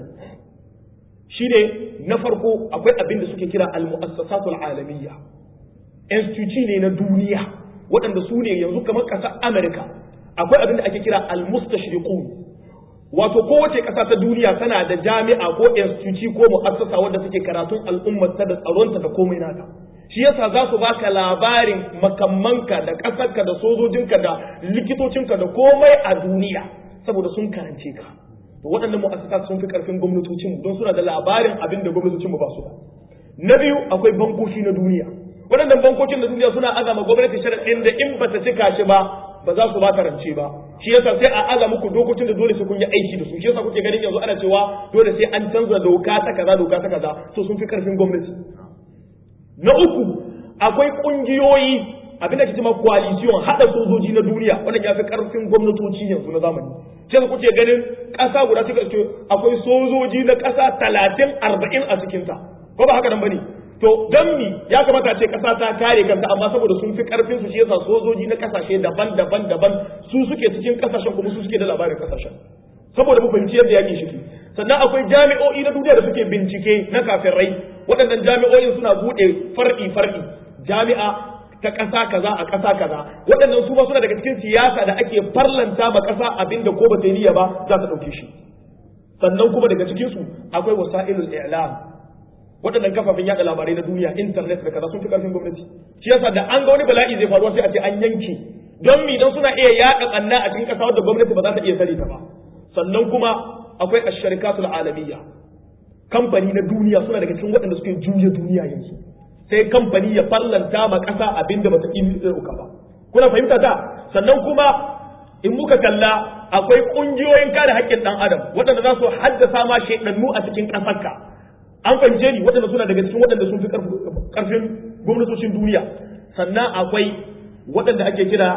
shine na farko akwai abin da suke kira al-mu'assasatul alamiyya institute ne na duniya waɗanda su ne yanzu kamar ƙasar America akwai abin da ake kira al-mustashriqun wato kowace ƙasa ta duniya tana da jami'a ko institute ko mu'assasa wanda suke karatun al'ummar ta da tsaronta da komai nata shi yasa za su baka labarin makammanka da ƙasarka da sojojinka da likitocinka da komai a duniya saboda sun karance ka to waɗannan mu'assasa sun fi ƙarfin gwamnatocin don suna da labarin abin da gwamnatocin ba su ba na biyu akwai bankoki na duniya waɗannan bankokin na duniya suna azama gwamnati sharaɗin da in ba ta cika shi ba ba za su ba ta rance ba shi yasa sai a aza muku dokokin da dole sai kun yi aiki da su shi yasa kuke ganin yanzu ana cewa dole sai an canza doka ta kaza doka ta kaza to sun fi ƙarfin gwamnati na uku akwai kungiyoyi abin da ke cewa coalition hada sojoji na duniya wannan ya fi karfin gwamnatoci yanzu na zamani sai ku kuke ganin kasa guda suka ce akwai sojoji na kasa talatin arba'in a cikin ta ko ba haka nan bane to dan mi ya kamata a ce kasa ta kare kanta amma saboda sun fi karfin su shi yasa sojoji na kasashe daban-daban daban su suke cikin kasashen kuma su suke da labarin kasashen saboda mu fahimci yadda yake shi sannan akwai jami'o'i na duniya da suke bincike na kafirai waɗannan jami'o'in suna buɗe far'i far'i jami'a ta ƙasa kaza a ƙasa kaza waɗannan su ba suna daga cikin siyasa da ake farlanta ba ƙasa abinda ko ba ta niyya ba za ta ɗauke shi sannan kuma daga cikin su akwai wasa'ilul i'lam waɗannan kafafen yaɗa labarai na duniya internet da kaza sun fi ƙarfin gwamnati shi yasa da an ga wani bala'i zai faruwa sai a ce an yanke don mi don suna iya yaɗa tsanna a cikin ƙasa wadda gwamnati ba za ta iya sani ta ba sannan kuma akwai asharikatul alamiyya kamfani na duniya suna daga cikin waɗanda suke juya duniya yanzu sai kamfani ya fallanta ma ƙasa abinda bata yi ɗauka ba kuna fahimta ta sannan kuma in muka kalla akwai ƙungiyoyin kare haƙƙin ɗan adam waɗanda za su haddasa ma shaidannu a cikin ƙasarka an fahimce ni waɗanda suna daga cikin waɗanda sun fi ƙarfin gwamnatocin duniya sannan akwai waɗanda ake kira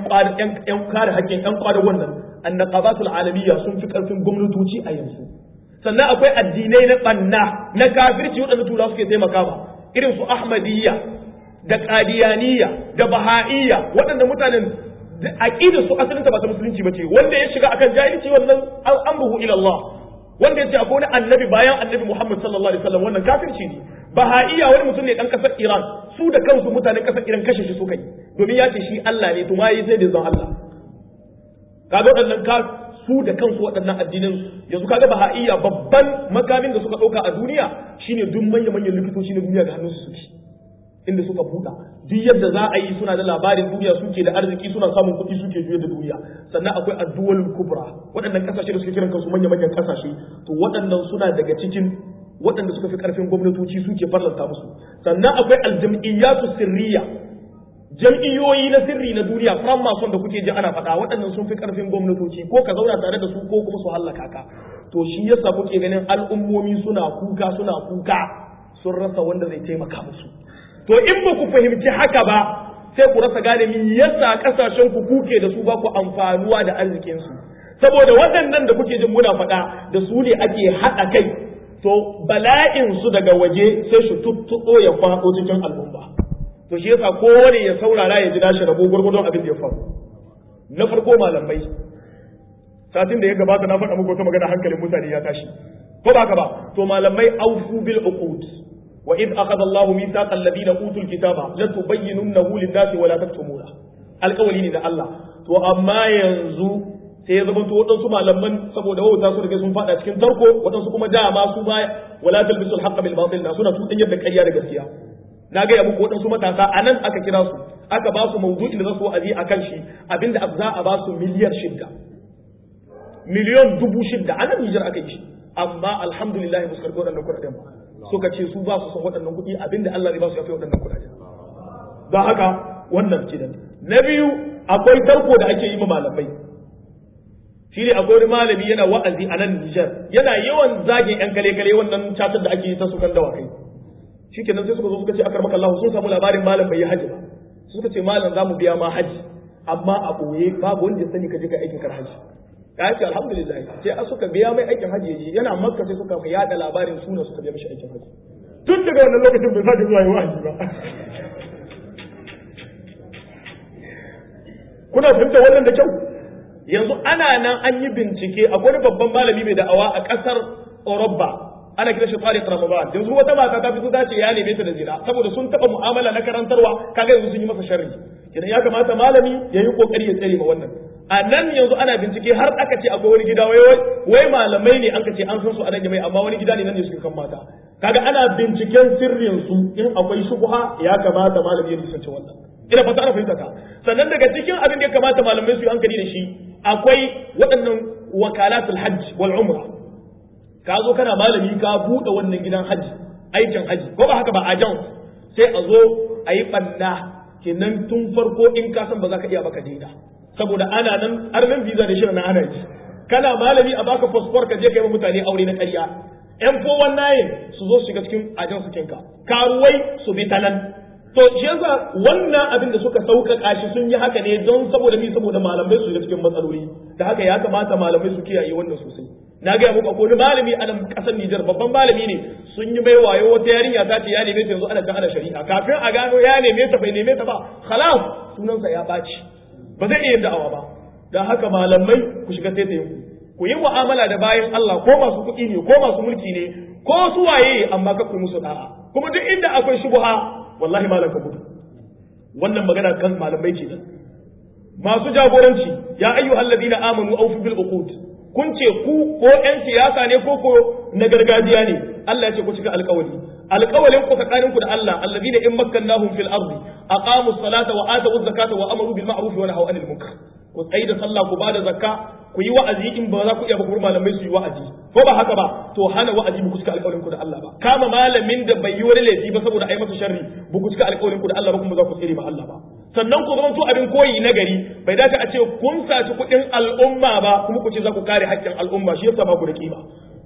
ƴan kare haƙƙin ƴan kwada wannan annaqabatul alamiyya sun fi ƙarfin gwamnatoci a yanzu sannan akwai addinai na ɓanna na kafirci waɗanda turawa suke taimaka ba irin su ahmadiyya da qadiyaniyya da baha'iyya waɗanda mutanen aqida su asalin ta ba ta musulunci bace wanda ya shiga akan jahilci wannan amruhu ila Allah wanda ya ce akwai wani annabi bayan annabi Muhammad sallallahu alaihi wasallam wannan kafirci ne baha'iyya wani mutum ne dan kasar Iran su da kansu mutanen kasar Iran kashe shi suka yi domin ya ce shi Allah ne to ma yi sai da zan Allah kaga waɗannan ka su da kansu waɗannan addinin yanzu kaga baha'iyya babban makamin da suka ɗauka a duniya shine duk manya-manyan likitoci na duniya ga hannunsu suke inda suka buɗa duk yadda za a yi suna da labarin duniya suke da arziki suna samun kuɗi suke juya da duniya sannan akwai addu'al kubra waɗannan ƙasashe da suke kiran kansu manya-manyan ƙasashe to waɗannan suna daga cikin waɗanda suka fi ƙarfin gwamnatoci suke farlanta musu sannan akwai aljam'iyyatu sirriya jam'iyyoyi na sirri na duniya mason da kuke ji ana faɗa waɗannan sun fi ƙarfin gwamnatoci ko ka zauna tare da su ko kuma su hallaka ka to shi yasa kuke ganin al'ummomi suna kuka suna kuka sun rasa wanda zai taimaka musu to in ba ku fahimci haka ba sai ku rasa gane me yasa kasashen ku kuke da su ba ku amfanuwa da arzikin su saboda waɗannan da kuke jin muna faɗa da su ne ake haɗa kai to bala'in su daga waje sai shi tuttuɗo ya faɗo cikin al'umma to shi yasa kowane ya saurara ya ji dashi rabo gurgurdon abin da ya faru na farko malamai satin da ya gabata na faɗa muku wata magana hankalin mutane ya tashi ko ba ka ba to malamai aufu bil uqud wa id akhadha Allah mithaqa alladhina utul kitaba la tubayyinunahu lin-nasi wa la taktumuna alƙawli ne da Allah to amma yanzu sai ya zama to wadansu malaman saboda wauta su rige sun fada cikin tarko wadansu kuma dama su ba wala talbisul haqqa bil batil na suna tudan yadda ƙarya da gaskiya na ga muku wadansu matasa anan aka kira su aka ba su mawdu'in da za su wa'azi akan shi abinda za a ba su miliyar shidda miliyon dubu shidda a nan Nijar aka yi shi amma alhamdulillah ba su karɓi waɗannan kuɗaɗen ba suka ce su ba su son waɗannan kuɗi abinda Allah zai ba su ya fi waɗannan kuɗaɗen don haka wannan kenan na biyu akwai tarko da ake yi ma malamai shi ne akwai wani malami yana wa'azi a nan Nijar yana yawan zagin yan kale kale wannan catar da ake yi ta sukan dawa kai shikenan sai suka zo suka ce akar maka Allah sun samu labarin malam bai yi haji ba suka ce malam za mu biya ma haji amma a ɓoye babu wanda ya sani ka je ka aikin kar haji ya ce alhamdulillah sai a suka biya mai aikin haji yaje yana makka sai suka yada labarin sunan suka biya mishi aikin haji tun daga wannan lokacin bai sake zuwa yi wa'azi ba kuna fahimta wannan da kyau yanzu ana nan an yi bincike akwai babban malami mai da'awa a ƙasar Europa ana kira shi Tariq Ramadan yanzu wata mata ta fito ta ce ya neme ta da zina saboda sun taba mu'amala na karantarwa kaga yanzu sun yi masa sharri idan ya kamata malami ya yi kokari ya tsare ma wannan a nan yanzu ana bincike har aka ce akwai wani gida wai wai malamai ne aka ce an san su a nan mai amma wani gida ne nan ne suke kan mata kaga ana binciken sirrin su in akwai shubha ya kamata malami ya nisance wannan ina fata ana fahimta ka sannan daga cikin abin da ya kamata malamai su yi hankali da shi akwai waɗannan wakalatul hajj wal umra ka zo kana malami ka buɗe wannan gidan hajji aikin hajji ko ba haka ba a jan sai a zo a yi ɓanna kenan tun farko in ka san ba za ka iya baka daina saboda ana nan har nan visa da shirin na ana yi kana malami a baka passport ka je ka yi mutane aure na ƙarya yan four one nine su zo shiga cikin ajan su kinka karuwai su bi ta nan to shi yasa wannan abin da suka sauƙaƙa shi sun yi haka ne don saboda mi saboda malamai su shiga cikin matsaloli da haka ya kamata malamai su kiyaye wannan sosai na gaya muku akwai malami a nan kasar Nijar babban malami ne sun yi mai wayo wata yarinya ta ce ya neme ta yanzu ana can ana shari'a kafin a gano ya neme ta bai neme ta ba khalas sunansa ya baci ba zai iya da'awa ba dan haka malamai ku shiga taitayin ku ku yi mu'amala da bayan Allah ko masu kuɗi ne ko masu mulki ne ko su waye amma ka ku musu da'a kuma duk inda akwai shubha wallahi malam ka gudu wannan magana kan malamai ce masu jagoranci ya ayyuhallazina amanu awfu bil uqud kun ce ku ko ƴan siyasa ne ko ko na gargajiya ne Allah ya ce ku cika alƙawari alƙawarin ku tsakanin ku da Allah alladina in makkannahum fil ardi aqamu salata wa atu zakata wa amaru bil ma'ruf wa nahaw anil munkar ku tsayi da sallah ku bada zakka ku yi wa'azi in ba za ku iya ba ku malamai su yi wa'azi ko ba haka ba to hana wa'azi ba ku cika alƙawarin ku da Allah ba kama malamin da bai yi wani laifi ba saboda ai masa sharri ba ku cika alƙawarin ku da Allah ba kuma za ku tsire ma Allah ba sannan ku zama to abin koyi na gari bai dace a ce kun saci kuɗin al'umma ba kuma ku ce za ku kare haƙƙin al'umma shi yasa ba ku da kima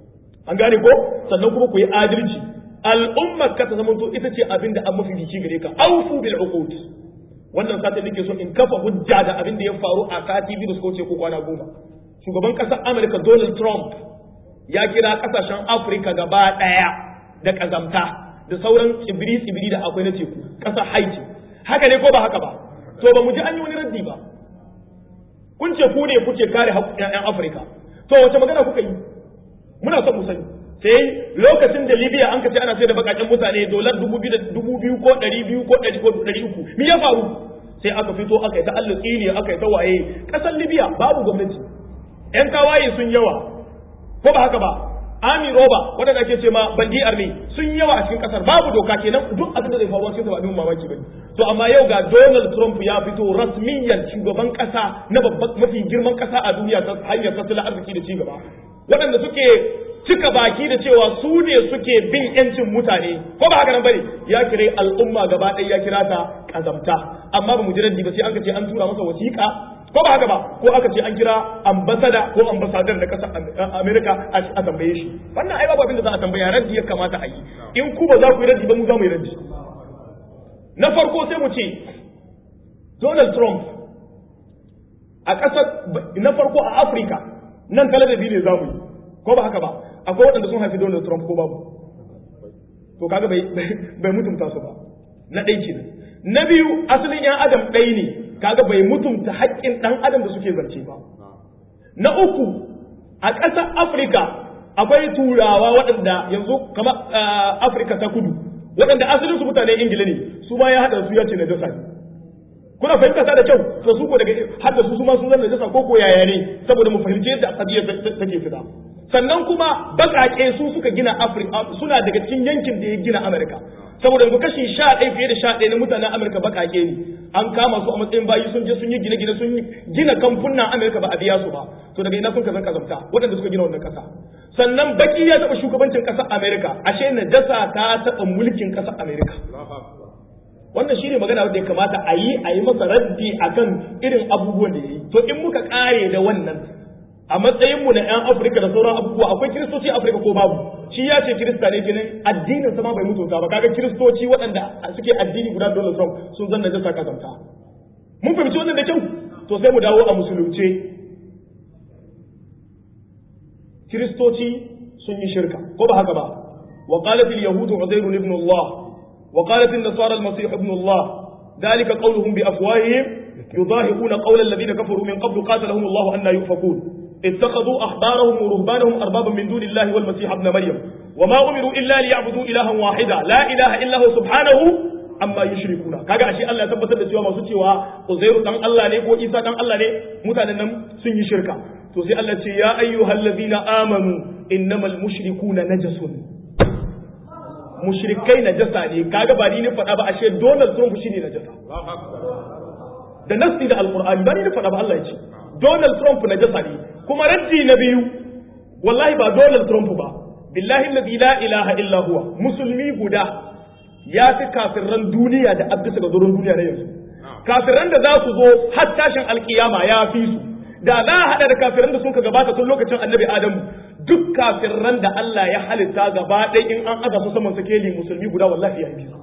an gane ko sannan kuma ku yi adalci al'umma ka ta zama to ita ce abin da an mafi biki gare ka aufu bil uqud wannan sati nake so in kafa hujja da abin da ya faru a sati biyu da suka wuce ko kwana goma shugaban ƙasar Amurka Donald Trump ya kira ƙasashen Afirka gaba ɗaya da ƙazamta da sauran tsibiri tsibiri da akwai na teku ƙasar Haiti haka ne ko ba haka ba to ba mu ji an yi wani raddi ba kun ce ku ne kuke kare ƴan Afirka to wace magana kuka yi muna son mu sani sai lokacin da Libya an kace ana sai da bakakken mutane dolar dubu biyu ko ɗari biyu ko ɗari ko ɗari uku me ya faru sai aka fito aka yi ta alluki ne aka yi ta waye ƙasar Libya babu gwamnati ƴan tawaye sun yawa ko ba haka ba Ami roba wadanda ake ce ma bandi army sun yawa a cikin kasar babu doka kenan duk abin da zai faruwa cikin ba abin mamaki bane to amma yau ga Donald Trump ya fito rasmiyan shugaban kasa na babban mafi girman kasa a duniya ta hanyar tattalin arziki da cigaba wadanda suke cika baki da cewa su ne suke bin yancin mutane ko ba haka nan bane ya kire al'umma gaba ɗaya ya kira ta kazamta amma ba mu ji raddi ba sai an ce an tura masa wasiƙa ko ba haka ba ko aka ce an kira ambasada ko ambasadar da kasar Amerika a tambaye shi wannan ai babu abin da za a tambaya raddi ya kamata a yi in ku ba za ku yi raddi ba mu za mu yi raddi na farko sai mu ce Donald Trump a kasar na farko a Afirka nan talabi ne za mu yi ko ba haka ba akwai waɗanda sun haifi Donald Trump ko babu to kaga bai bai mutunta su ba na ɗaya kenan na biyu asalin yan adam ɗaya ne kaga bai mutunta haƙƙin ɗan adam da suke zance ba na uku a ƙasar Afirka akwai turawa waɗanda yanzu kama Afirka ta kudu waɗanda asalin su mutanen Ingila ne su ma ya haɗa su ya ce na jasa ne kuna fahimta ta da kyau to su ko daga haɗa su su ma sun zama jasa ko ko yaya ne saboda mu fahimci yadda kadiyar take fita sannan kuma baƙaƙe su suka gina Afirka suna daga cikin yankin da ya gina Amerika saboda yanzu kashi sha ɗaya fiye da sha ɗaya na mutanen Amerika baƙaƙe ne an kama su a matsayin bayi sun je sun yi gine-gine sun gina kamfunan Amerika ba a biya su ba to daga ina sun kazan kazamta waɗanda suka gina wannan ƙasa sannan baki ya taɓa shugabancin ƙasar Amerika ashe najasa ta taɓa mulkin ƙasar Amerika wannan shi ne magana wanda ya kamata a yi a yi masa raddi akan irin abubuwan da ya yi to in muka ƙare da wannan a matsayinmu na 'yan Afirka da sauran abubuwa akwai kiristoci a Afirka ko babu shi ya ce kirista ne kenan addinin sama bai mutunta ba kaga kiristoci waɗanda suke addini guda Donald Trump sun zanna jasa kazanta mun fahimci wannan da kyau to sai mu dawo a musulunce kiristoci sun yi shirka ko ba haka ba wa qalat al yahud uzair ibn Allah wa qalat an nasara al masih ibn Allah ذلك قولهم بأفواههم يضاهئون قول الذين كفروا من قبل قاتلهم الله أن يؤفكون اتخذوا أحبارهم ورهبانهم أربابا من دون الله والمسيح ابن مريم وما أمروا إلا ليعبدوا إلها واحدا لا إله إلا هو سبحانه amma yushrikuna kaga ashe Allah ya tabbatar da cewa masu cewa Uzairu dan Allah ne ko Isa dan Allah ne mutanen nan sun yi shirka to sai Allah ce ya ayyuhallazina amanu innamal mushrikuna najasun mushrikai najasa ne kaga ba ni ne faɗa ba ashe Donald Trump shine najasa da nasi da alqur'ani ba ni ne faɗa ba Allah ya ce Donald Trump najasa ne kuma raddi na biyu wallahi ba Donald Trump ba billahi alladhi la ilaha illa huwa musulmi guda ya fi kafirran duniya da abdisa ga zurin duniya na yanzu kafirran da za su zo har tashin alkiyama ya fi su da za a haɗa da kafirran da sun ka gabata tun lokacin annabi adamu duk kafirran da Allah ya halitta gaba ɗaya in an aza su saman sakeli musulmi guda wallahi ya fi su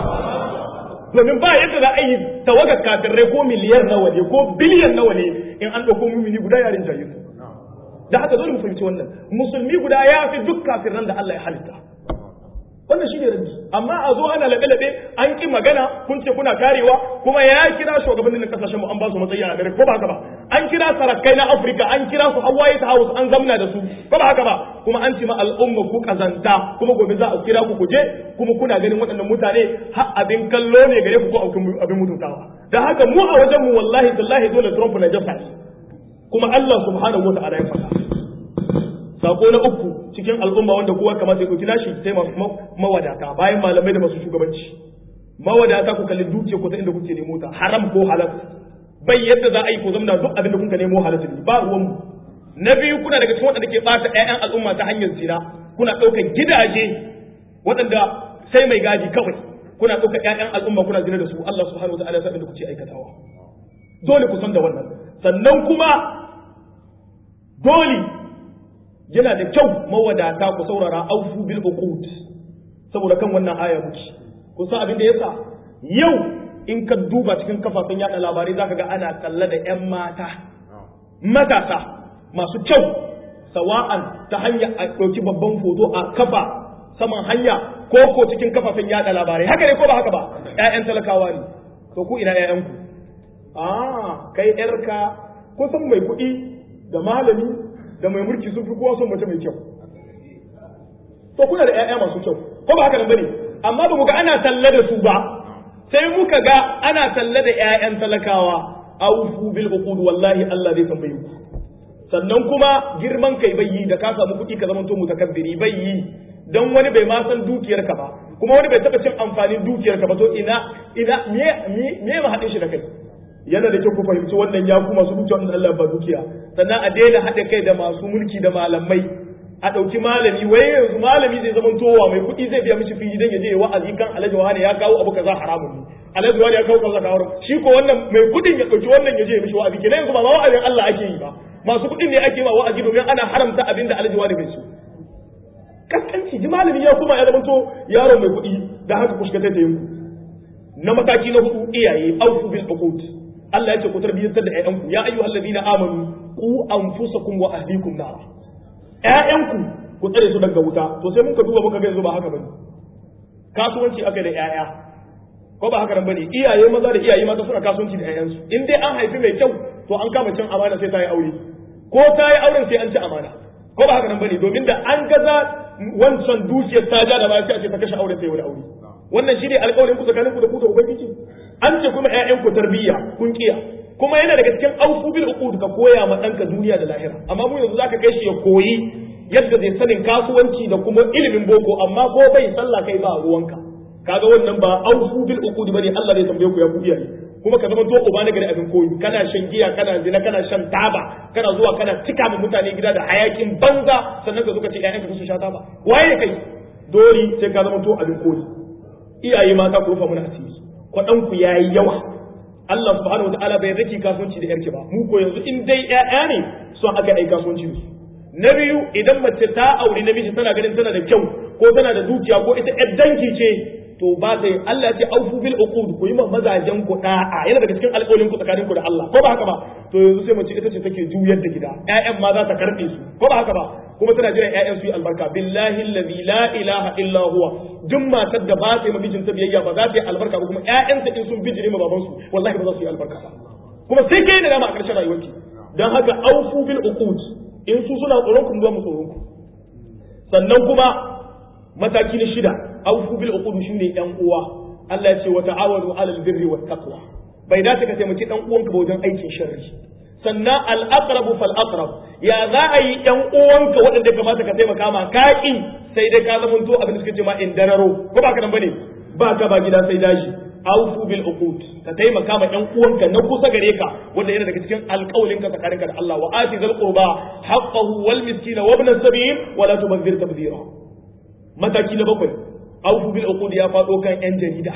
domin ba yadda za a yi tawagar kafirrai ko miliyar nawa ne ko biliyan nawa ne in an ɗauko mumini guda yarin jayi su da haka dole mu fahimci wannan musulmi guda ya fi duk kafirran da Allah ya halitta wannan shine raddi amma a zo ana labe-labe an ki magana kun ce kuna karewa kuma ya kira shugabannin kasashen mu an ba su matsayi a America ko ba haka ba an kira sarakai na Africa an kira su Hawaii ta House an zamna da su ko ba haka ba kuma an ce ma al'umma ku kazanta kuma gobe za a kira ku kuje kuma kuna ganin waɗannan mutane har abin kallo ne gare ku ko abin mutuntawa da haka mu a wajen mu wallahi tallahi dole Trump na jasa kuma Allah subhanahu wataala ya faɗa sako na uku cikin al'umma wanda kowa kamata ya ɗauki nashi sai mawadata bayan malamai da masu shugabanci mawadata ku kalli dukiya ku ta inda kuke nemo ta haram ko halal bai yadda za a yi ku zamna duk abin da kuka nemo halal ne ba ruwan mu na biyu kuna daga cikin waɗanda ke ɓata ƴaƴan al'umma ta hanyar zina kuna ɗaukar gidaje waɗanda sai mai gadi kawai kuna ɗaukar ƴaƴan al'umma kuna zina da su Allah subhanahu wa ta'ala ya san da kuke aikatawa dole ku san da wannan sannan kuma dole yana da kyau mawadata ku saurara aufu bil uqud saboda kan wannan aya muke kun san abin da yasa yau in ka duba cikin kafafen yada labarai zaka ga ana talla da ƴan mata matasa masu kyau sawa'an ta hanya a ɗauki babban foto a kafa saman hanya ko ko cikin kafafen yada labarai haka ne ko ba haka ba ƴaƴan talakawa ne to ku ina ƴaƴanku ah kai ƴarka ko san mai kuɗi da malami da mai mulki sun fi kowa son mace mai kyau to kuna da ƴaƴa masu kyau ko ba haka nan bane amma ba mu ga ana talla da su ba sai muka ga ana talla da ƴaƴan talakawa awfu bil uqud wallahi Allah zai tambaye ku sannan kuma girman kai bai yi da ka samu kuɗi ka zamanto mutakabbiri bai yi dan wani bai ma san dukiyarka ba kuma wani bai taɓa cin amfanin dukiyarka ba to ina ina me me ma haɗin shi da kai yana da kyau ku fahimci wannan ya kuma su dukiya wannan Allah ba dukiya sannan a daina haɗa kai da masu mulki da malamai a ɗauki malami wai yanzu malami zai zama towa mai kuɗi zai biya mishi fili dan ya je wa'azi kan alhaji wani ya kawo abu kaza haramun ne alhaji wani ya kawo kaza haramun shi ko wannan mai kuɗin ya ɗauki wannan ya je mishi wa'azi kenan yanzu ba ma wa'azin Allah ake yi ba masu kuɗin ne ake ba wa'azi domin ana haramta abin da alhaji wani bai so kaskanci ji malami ya kuma ya zama to yaro mai kuɗi da haka ku shiga taitayin ku na mataki na hudu iyaye aufu bil uqud Allah ya ce ku tarbiyyantar da ƴaƴanku ya ayyuhal ladina amanu qu anfusakum wa ahlikum nar ƴaƴanku ku tsare su daga wuta to sai mun ka duba muka ga yanzu ba haka bane kasuwanci aka da ƴaƴa ko ba haka nan bane iyaye maza da iyaye mata suna kasuwanci da ƴaƴansu in dai an haifi mai kyau to an kama cin amana sai ta yi aure ko ta yi auren sai an ci amana ko ba haka nan bane domin da an gaza wancan dukiyar ta ja da ba sai a ce ta kashe auren sai wani aure wannan shi ne alƙawarin ku tsakanin ku da ku da ubangiji an ce kuma ƴaƴan ku tarbiyya kun kiya kuma yana daga cikin aufu bil uqud ka koya ma ɗanka duniya da lahira amma mu yanzu zaka kai shi ya koyi yadda zai sanin kasuwanci da kuma ilimin boko amma ko bai sallah kai ba ruwanka kaga wannan ba aufu bil uqud bane Allah bai tambaye ku ya ku iyaye kuma ka zama to uba na gari abin koyi kana shan giya kana zina kana shan taba kana zuwa kana cika ma mutane gida da hayakin banza sannan ka zo ka ce ƴaƴanka su sha taba waye kai dori sai ka zama to abin koyi iyaye mata ku rufa muna asiri kwadan ku yayi yawa Allah subhanahu wataala bai raki kasuwanci da yarki ba mu ko yanzu in dai ƴaƴa ne so aka yi kasuwanci da su na biyu idan mace ta aure namiji tana ganin tana da kyau ko tana da dukiya ko ita ƴar danki ce to ba sai Allah ya ce aufu bil uqud ku yi ma mazajen ku da'a yana daga cikin alƙawarin ku tsakanin ku da Allah ko ba haka ba to yanzu sai mace ita ce take juyar da gida ƴaƴan ma za ta karbe su ko ba haka ba kuma tana jiran ƴaƴan su yi albarka billahi allazi la ilaha illa huwa duk matar da ba ta yi ma mijinta biyayya ba za ta yi albarka ba kuma ƴaƴanta in sun bijire ma baban su wallahi ba za su yi albarka ba kuma sai kai da dama a ƙarshen rayuwarki dan haka aufu bil uqud in su suna tsoron ku zuwa mu tsoron ku sannan kuma mataki na shida aufu bil uqud shine yan uwa Allah ya ce wa ta'awanu 'alal birri wat taqwa bai dace ka taimaki dan uwanka ba wajen aikin sharri sannan al aqrabu fal aqrab ya za a yi yan uwanka waɗanda kamata ka taimaka ma kaki sai dai ka zamanto abin da suka ce ma indararo ko ba ka nan bane ba ka ba gida sai dashi aufu bil uqud ka taimaka ma yan uwanka na kusa gare ka wanda yana daga cikin alƙawlin ka tsakaninka da Allah wa ati zal qurba haqqahu wal miskina wa ibn as-sabil wa la tubdhir tabdhira mataki na bakwai aufu bil uqud ya fado kan yan jarida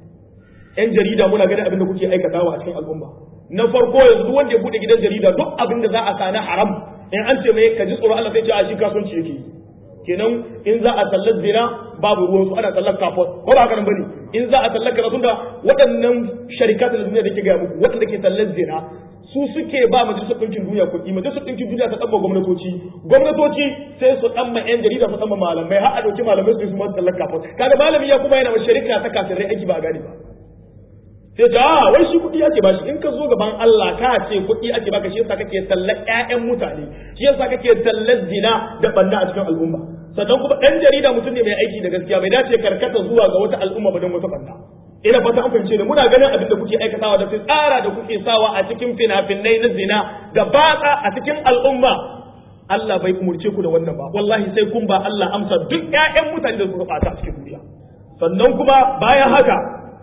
yan jarida muna ganin abin da kuke aikatawa a cikin al'umma na farko yanzu duk wanda ya bude gidan jarida duk abin da za a sa na haram in an ce mai ka ji tsoro Allah sai ce a shi kasuwanci yake kenan in za a tallar zina babu ruwan su ana tallar kafot ko ba haka nan bane in za a tallar karatu da waɗannan sharikatu da duniya da ke ga muku waɗanda ke tallar zina su suke ba majalisar ɗinkin duniya kuɗi majalisar ɗinkin duniya ta ɗamba gwamnatoci gwamnatoci sai su ɗamba yan jarida su ɗamba malamai har a ɗauki malamai su yi su masu tallar kafot kaga malami ya kuma yana wa sharika ta kafirai aiki ba a gane ba sai ta a wai shi kuɗi ake bashi in ka zo gaban Allah ka ce kuɗi ake baka shi yasa kake tallar ƴaƴan mutane shi yasa kake tallar zina da banna a cikin al'umma sannan kuma ɗan jarida mutum ne mai aiki da gaskiya bai dace karkata zuwa ga wata al'umma ba don wata banna ina fata an fahimce ne muna ganin abin da kuke aikatawa da tsara da kuke sawa a cikin fina-finai na zina da batsa a cikin al'umma Allah bai umurce ku da wannan ba wallahi sai kun ba Allah amsa duk ƴaƴan mutane da suka bata a cikin duniya sannan kuma bayan haka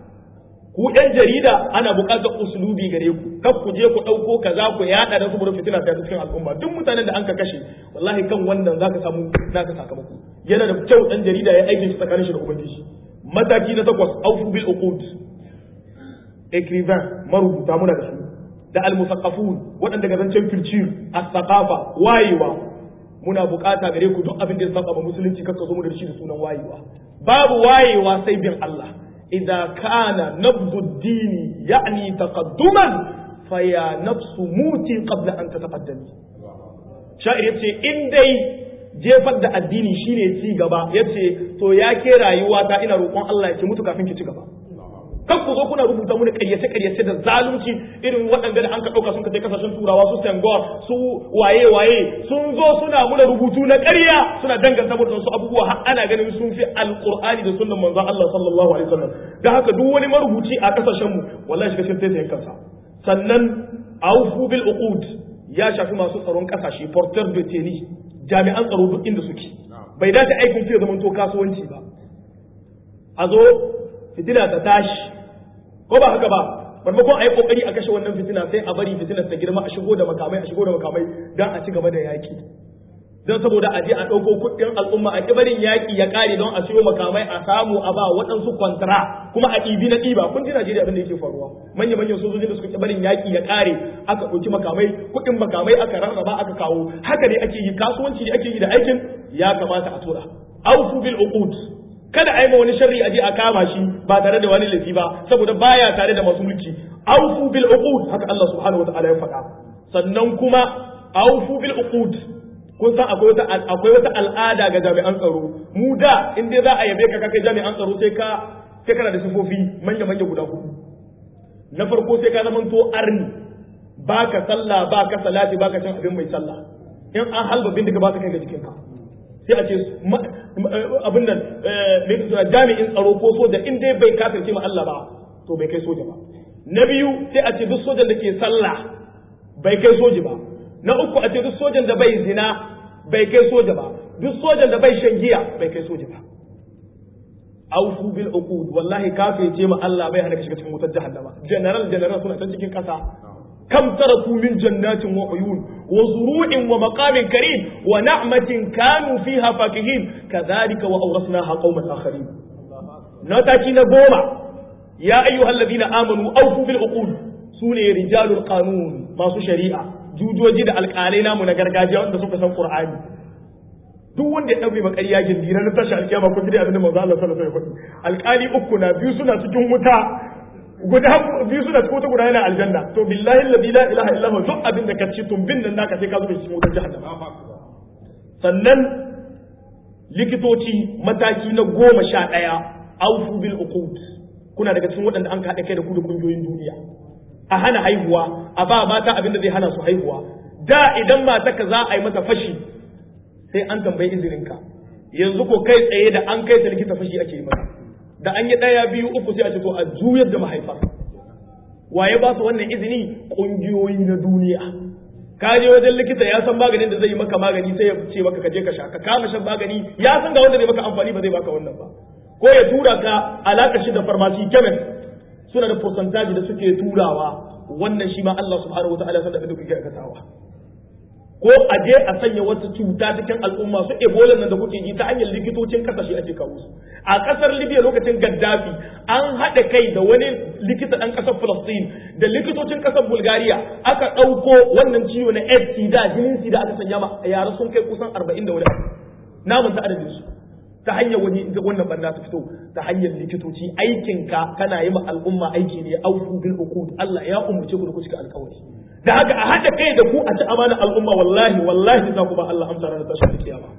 ku ɗan jarida ana buƙatar usulubi gare ku kar ku je ku ɗauko kaza ku yaɗa da saboda fitina ta cikin al'umma duk mutanen da an ka kashe wallahi kan wannan zaka samu zaka sakamako yana da kyau ɗan jarida ya aikin shi tsakanin shi da ubangiji mataki na takwas aufu bil uqud écrivain marubuta muna da su da al musaqqafun waɗanda ga zancen culture as-saqafa wayewa muna buƙata gare ku duk abin da ya saba ba musulunci kakka zo mu da shi da sunan wayewa babu wayewa sai bin Allah إذا كان نبض الدين يعني تقدما فيا نفس موتي قبل أن تتقدمي شاعر يتشي إن دي jefar da addini shine ci gaba yace to ya ke rayuwa ta ina roƙon Allah ya ce mutu kafin ki ci gaba kan ku zo kuna rubuta mu da ƙaryace ƙaryace da zalunci irin waɗanda da an ka ɗauka sun ka kai kasashen turawa su Senghor su waye waye sun zo suna muna rubutu na ƙarya suna danganta mu da su abubuwa har ana ganin sun fi alqur'ani da sunnan manzon Allah sallallahu alaihi wasallam da haka duk wani marubuci a kasashen mu wallahi shiga cikin taitayin kansa sannan aufu bil uqud ya shafi masu tsaron kasashe porteur de tennis jami'an tsaro duk inda suke bai dace aikin su ya zama to kasuwanci ba a zo fitina ta tashi ko ba haka ba maimakon a yi kokari a kashe wannan fitina sai a bari fitinar ta girma a shigo da makamai a shigo da makamai don a ci gaba da yaƙi don saboda a je a ɗauko kuɗin al'umma a ƙibarin yaƙi ya ƙare don a siyo makamai a samu a ba waɗansu kwantara kuma a ɗibi na ɗiba kun ji Najeriya abin da yake faruwa manya manyan sojojin da suka ƙibarin yaƙi ya ƙare aka ɗauki makamai kuɗin makamai aka rarraba aka kawo haka ne ake yi kasuwanci ne ake yi da aikin ya kamata a tura aufu bil uqud kada a yi ma wani sharri a je a kama shi ba tare da wani laifi ba saboda baya tare da masu mulki aufu bil uqud haka Allah subhanahu wataala ya faɗa sannan kuma aufu bil uqud kun san akwai wata akwai wata al'ada ga jami'an tsaro mu da in dai za a yabe ka kai jami'an tsaro sai ka sai kana da sifofi manya manya guda hudu na farko sai ka zama to arni baka sallah baka salati baka cin abin mai sallah in an halba bindiga ba ta kai ga jikinka sai a ce abin nan mai jami'in tsaro ko soja in dai bai kafirce ma Allah ba to bai kai soja ba na biyu sai a ce duk sojan da ke sallah bai kai soja ba na uku a ce duk sojan da bai zina bai kai soja ba duk sojan da bai shan giya bai kai soja ba aufu bil uqud wallahi kafirce ma Allah bai hana ka shiga cikin wutar jahannama general general suna can cikin kasa kam taraku min jannatin wa uyun wa zuru'in wa maqamin karim wa na'matin kanu fiha fakihin kadhalika wa awrasnaha qauman akharin nataki na goma ya ayyuhalladhina amanu aufu bil uqud sune rijalul qanun masu shari'a jujoji da alƙalai namu na gargajiya wanda suka san qur'ani duk wanda ya daure makariya gindira na tashi alkiyama ko gidi abin da manzo Allah sallallahu alaihi wasallam alƙali uku na biyu suna cikin wuta guda biyu suna cikin wuta guda yana aljanna to billahi alladhi la ilaha illa huwa duk abin da ka ci tumbin nan naka sai ka zuba cikin wutar jahannama sannan likitoci mataki na goma sha ɗaya aufu bil uqud kuna daga cikin waɗanda an kaɗa kai da ku da kungiyoyin duniya a hana haihuwa a ba mata abin da zai hana su haihuwa da idan mata ka za a yi mata fashi sai an tambayi izininka yanzu ko kai tsaye da an kai ta likita fashi ake yi mata da an yi ɗaya biyu uku sai a ce to a juyar da mahaifa waye ba su wannan izini ƙungiyoyi na duniya ka je wajen likita ya san maganin da zai yi maka magani sai ya ce maka ka je ka sha ka kama shan magani ya san ga wanda zai maka amfani ba zai baka wannan ba ko ya tura ka alaka shi da pharmacy chemist suna da percentage da suke turawa wannan shi ma Allah subhanahu wataala san da kuke aikatawa ko a je a sanya wata cuta cikin al'umma su ebola nan da kuke ji ta hanyar likitocin kasashe ake kawo su a kasar Libya lokacin Gaddafi an haɗa kai da wani likita ɗan ƙasar Palestine da likitocin ƙasar Bulgaria aka ɗauko wannan ciwo na AIDS sida jinin sida aka sanya ma yara sun kai kusan arba'in da wani namun ta adadin su ta hanyar wani wannan banda ta fito ta hanyar likitoci aikinka kana yi ma al'umma aiki ne aufu bil uqud Allah ya umurce ku da ku cika alƙawari da haka a haɗa kai da ku a ci amana al'umma wallahi wallahi za ku ba Allah amsa ranar tashin kiyama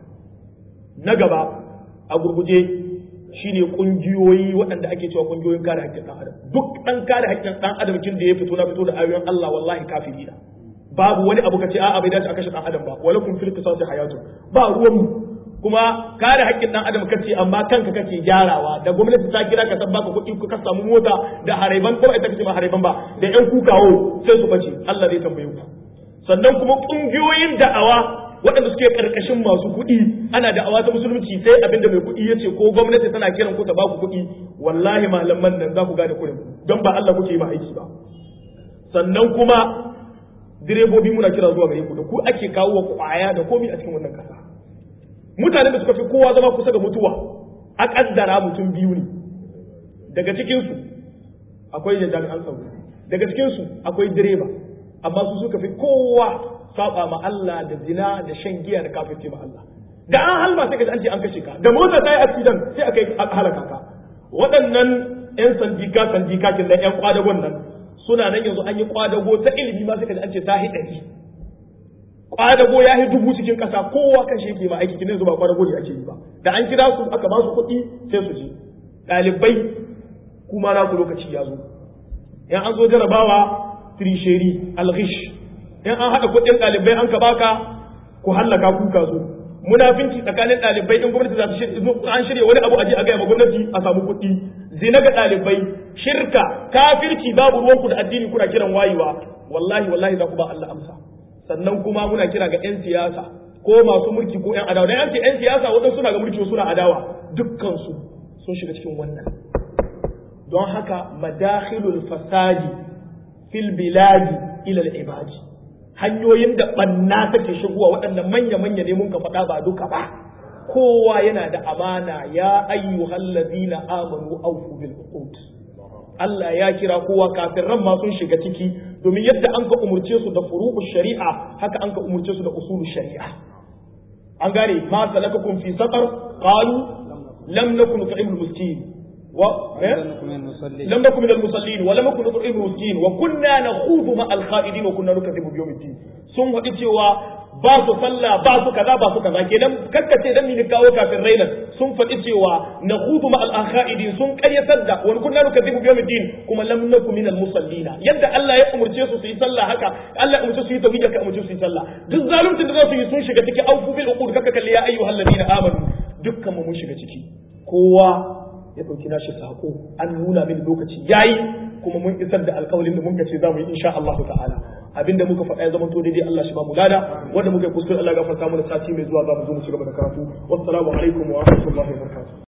na gaba a gurguje shine kungiyoyi waɗanda ake cewa kungiyoyin kare haƙƙin ɗan adam duk ɗan kare haƙƙin ɗan adam kin da ya fito na fito da ayoyin Allah wallahi kafiri na babu wani abu kace a'a bai dace a kashe ɗan adam ba walakum fil qisasi hayatun ba ruwan mu kuma kare haƙƙin ɗan adam kace amma kanka kake gyarawa da gwamnati ta kira ka san baka kuɗi ka samu mota da haraiban ko ita kace ba haraiban ba da ƴan kukawo sai su bace Allah zai tambaye ku sannan kuma kungiyoyin da'awa waɗanda suke karkashin masu kuɗi ana da'awa ta musulunci sai abinda mai kuɗi yace ko gwamnati tana kiran ku ta ba ku kuɗi wallahi malaman nan za ku gane kuɗin don ba Allah kuke yi ma aiki ba sannan kuma direbobi muna kira zuwa gare ku da ku ake kawo wa kwaya da komai a cikin wannan kasa mutanen da suka fi kowa zama kusa da mutuwa a kaddara mutum biyu ne daga cikinsu akwai da jami'an tsaro daga cikinsu akwai direba amma su suka fi kowa saba ma Allah da zina da shan giya da kafirce ma Allah da an halma sai ka an ce an kashe ka da mota ta yi accident sai aka yi halaka ka waɗannan yan sandika sandika kin da yan kwadagon nan suna nan yanzu an yi kwadago ta ilimi ma sai ka an ce ta hidari kwadago ya yi dubu cikin ƙasa kowa kan shi yake ma aiki kinin zuba kwadago ne ake yi ba da an kira su aka ba su kuɗi sai su je ɗalibai kuma na ku lokaci ya zo in an zo jarabawa trisheri alghish in an haɗa kuɗin ɗalibai an ka baka ku hallaka ku ka zo munafinci tsakanin ɗalibai in gwamnati za ta an shirya wani abu a je a gaya ma gwamnati a samu kuɗi zina ga ɗalibai shirka kafirci babu ruwanku da addini kuna kiran wayewa wallahi wallahi za ku ba Allah amsa sannan kuma muna kira ga 'yan siyasa ko masu mulki ko 'yan adawa da yanke 'yan siyasa waɗansu suna ga mulki suna adawa dukkansu sun shiga cikin wannan don haka madakhilul fasadi fil biladi ila al-ibadi hanyoyin da banna take shigowa waɗannan manya-manya ne mun ka faɗa ba duka ba kowa yana da amana ya ayyuhal ladina amanu awfu bil uqud Allah ya kira kowa kafin ran ma sun shiga ciki domin yadda an ka umurce su da furu'u shari'a haka an ka umurce su da usulu shari'a an gane ma salakakum fi saqar qalu lam nakun nut'imul miskin wa lam nakun minal musallin wa lam nakun nut'imul miskin wa kunna nakhudu ma al kha'idin wa kunna nukathibu bi yawmiddin sun wadi cewa ba su sallah ba su kaza ba su kaza kenan kakkace dan ni kawo kafin rainan sun faɗi cewa na hudu ma al-akha'idin sun ƙaryatar da wani kunna nukadibu bi yawmiddin kuma lam nakum minal musallina yadda Allah ya umurce su su yi sallah haka Allah ya umurce su yi tawhid ka umurce su yi sallah duk zaluncin da za su yi sun shiga ciki aufu bil uqud kaka kalli ya ayyuhal ladina amanu dukkan mu mun shiga ciki kowa ya dauki nashi sako an nuna min lokaci yayi kuma mun isar da alƙawarin da mun ce za mu yi insha Allah ta'ala abinda muka faɗa ya zama to daidai Allah shi ba mu lada wanda muka yi kuskure Allah ya gafarta mu da sati mai zuwa za mu zo mu ci gaba da karatu wassalamu alaikum wa rahmatullahi wa barakatuh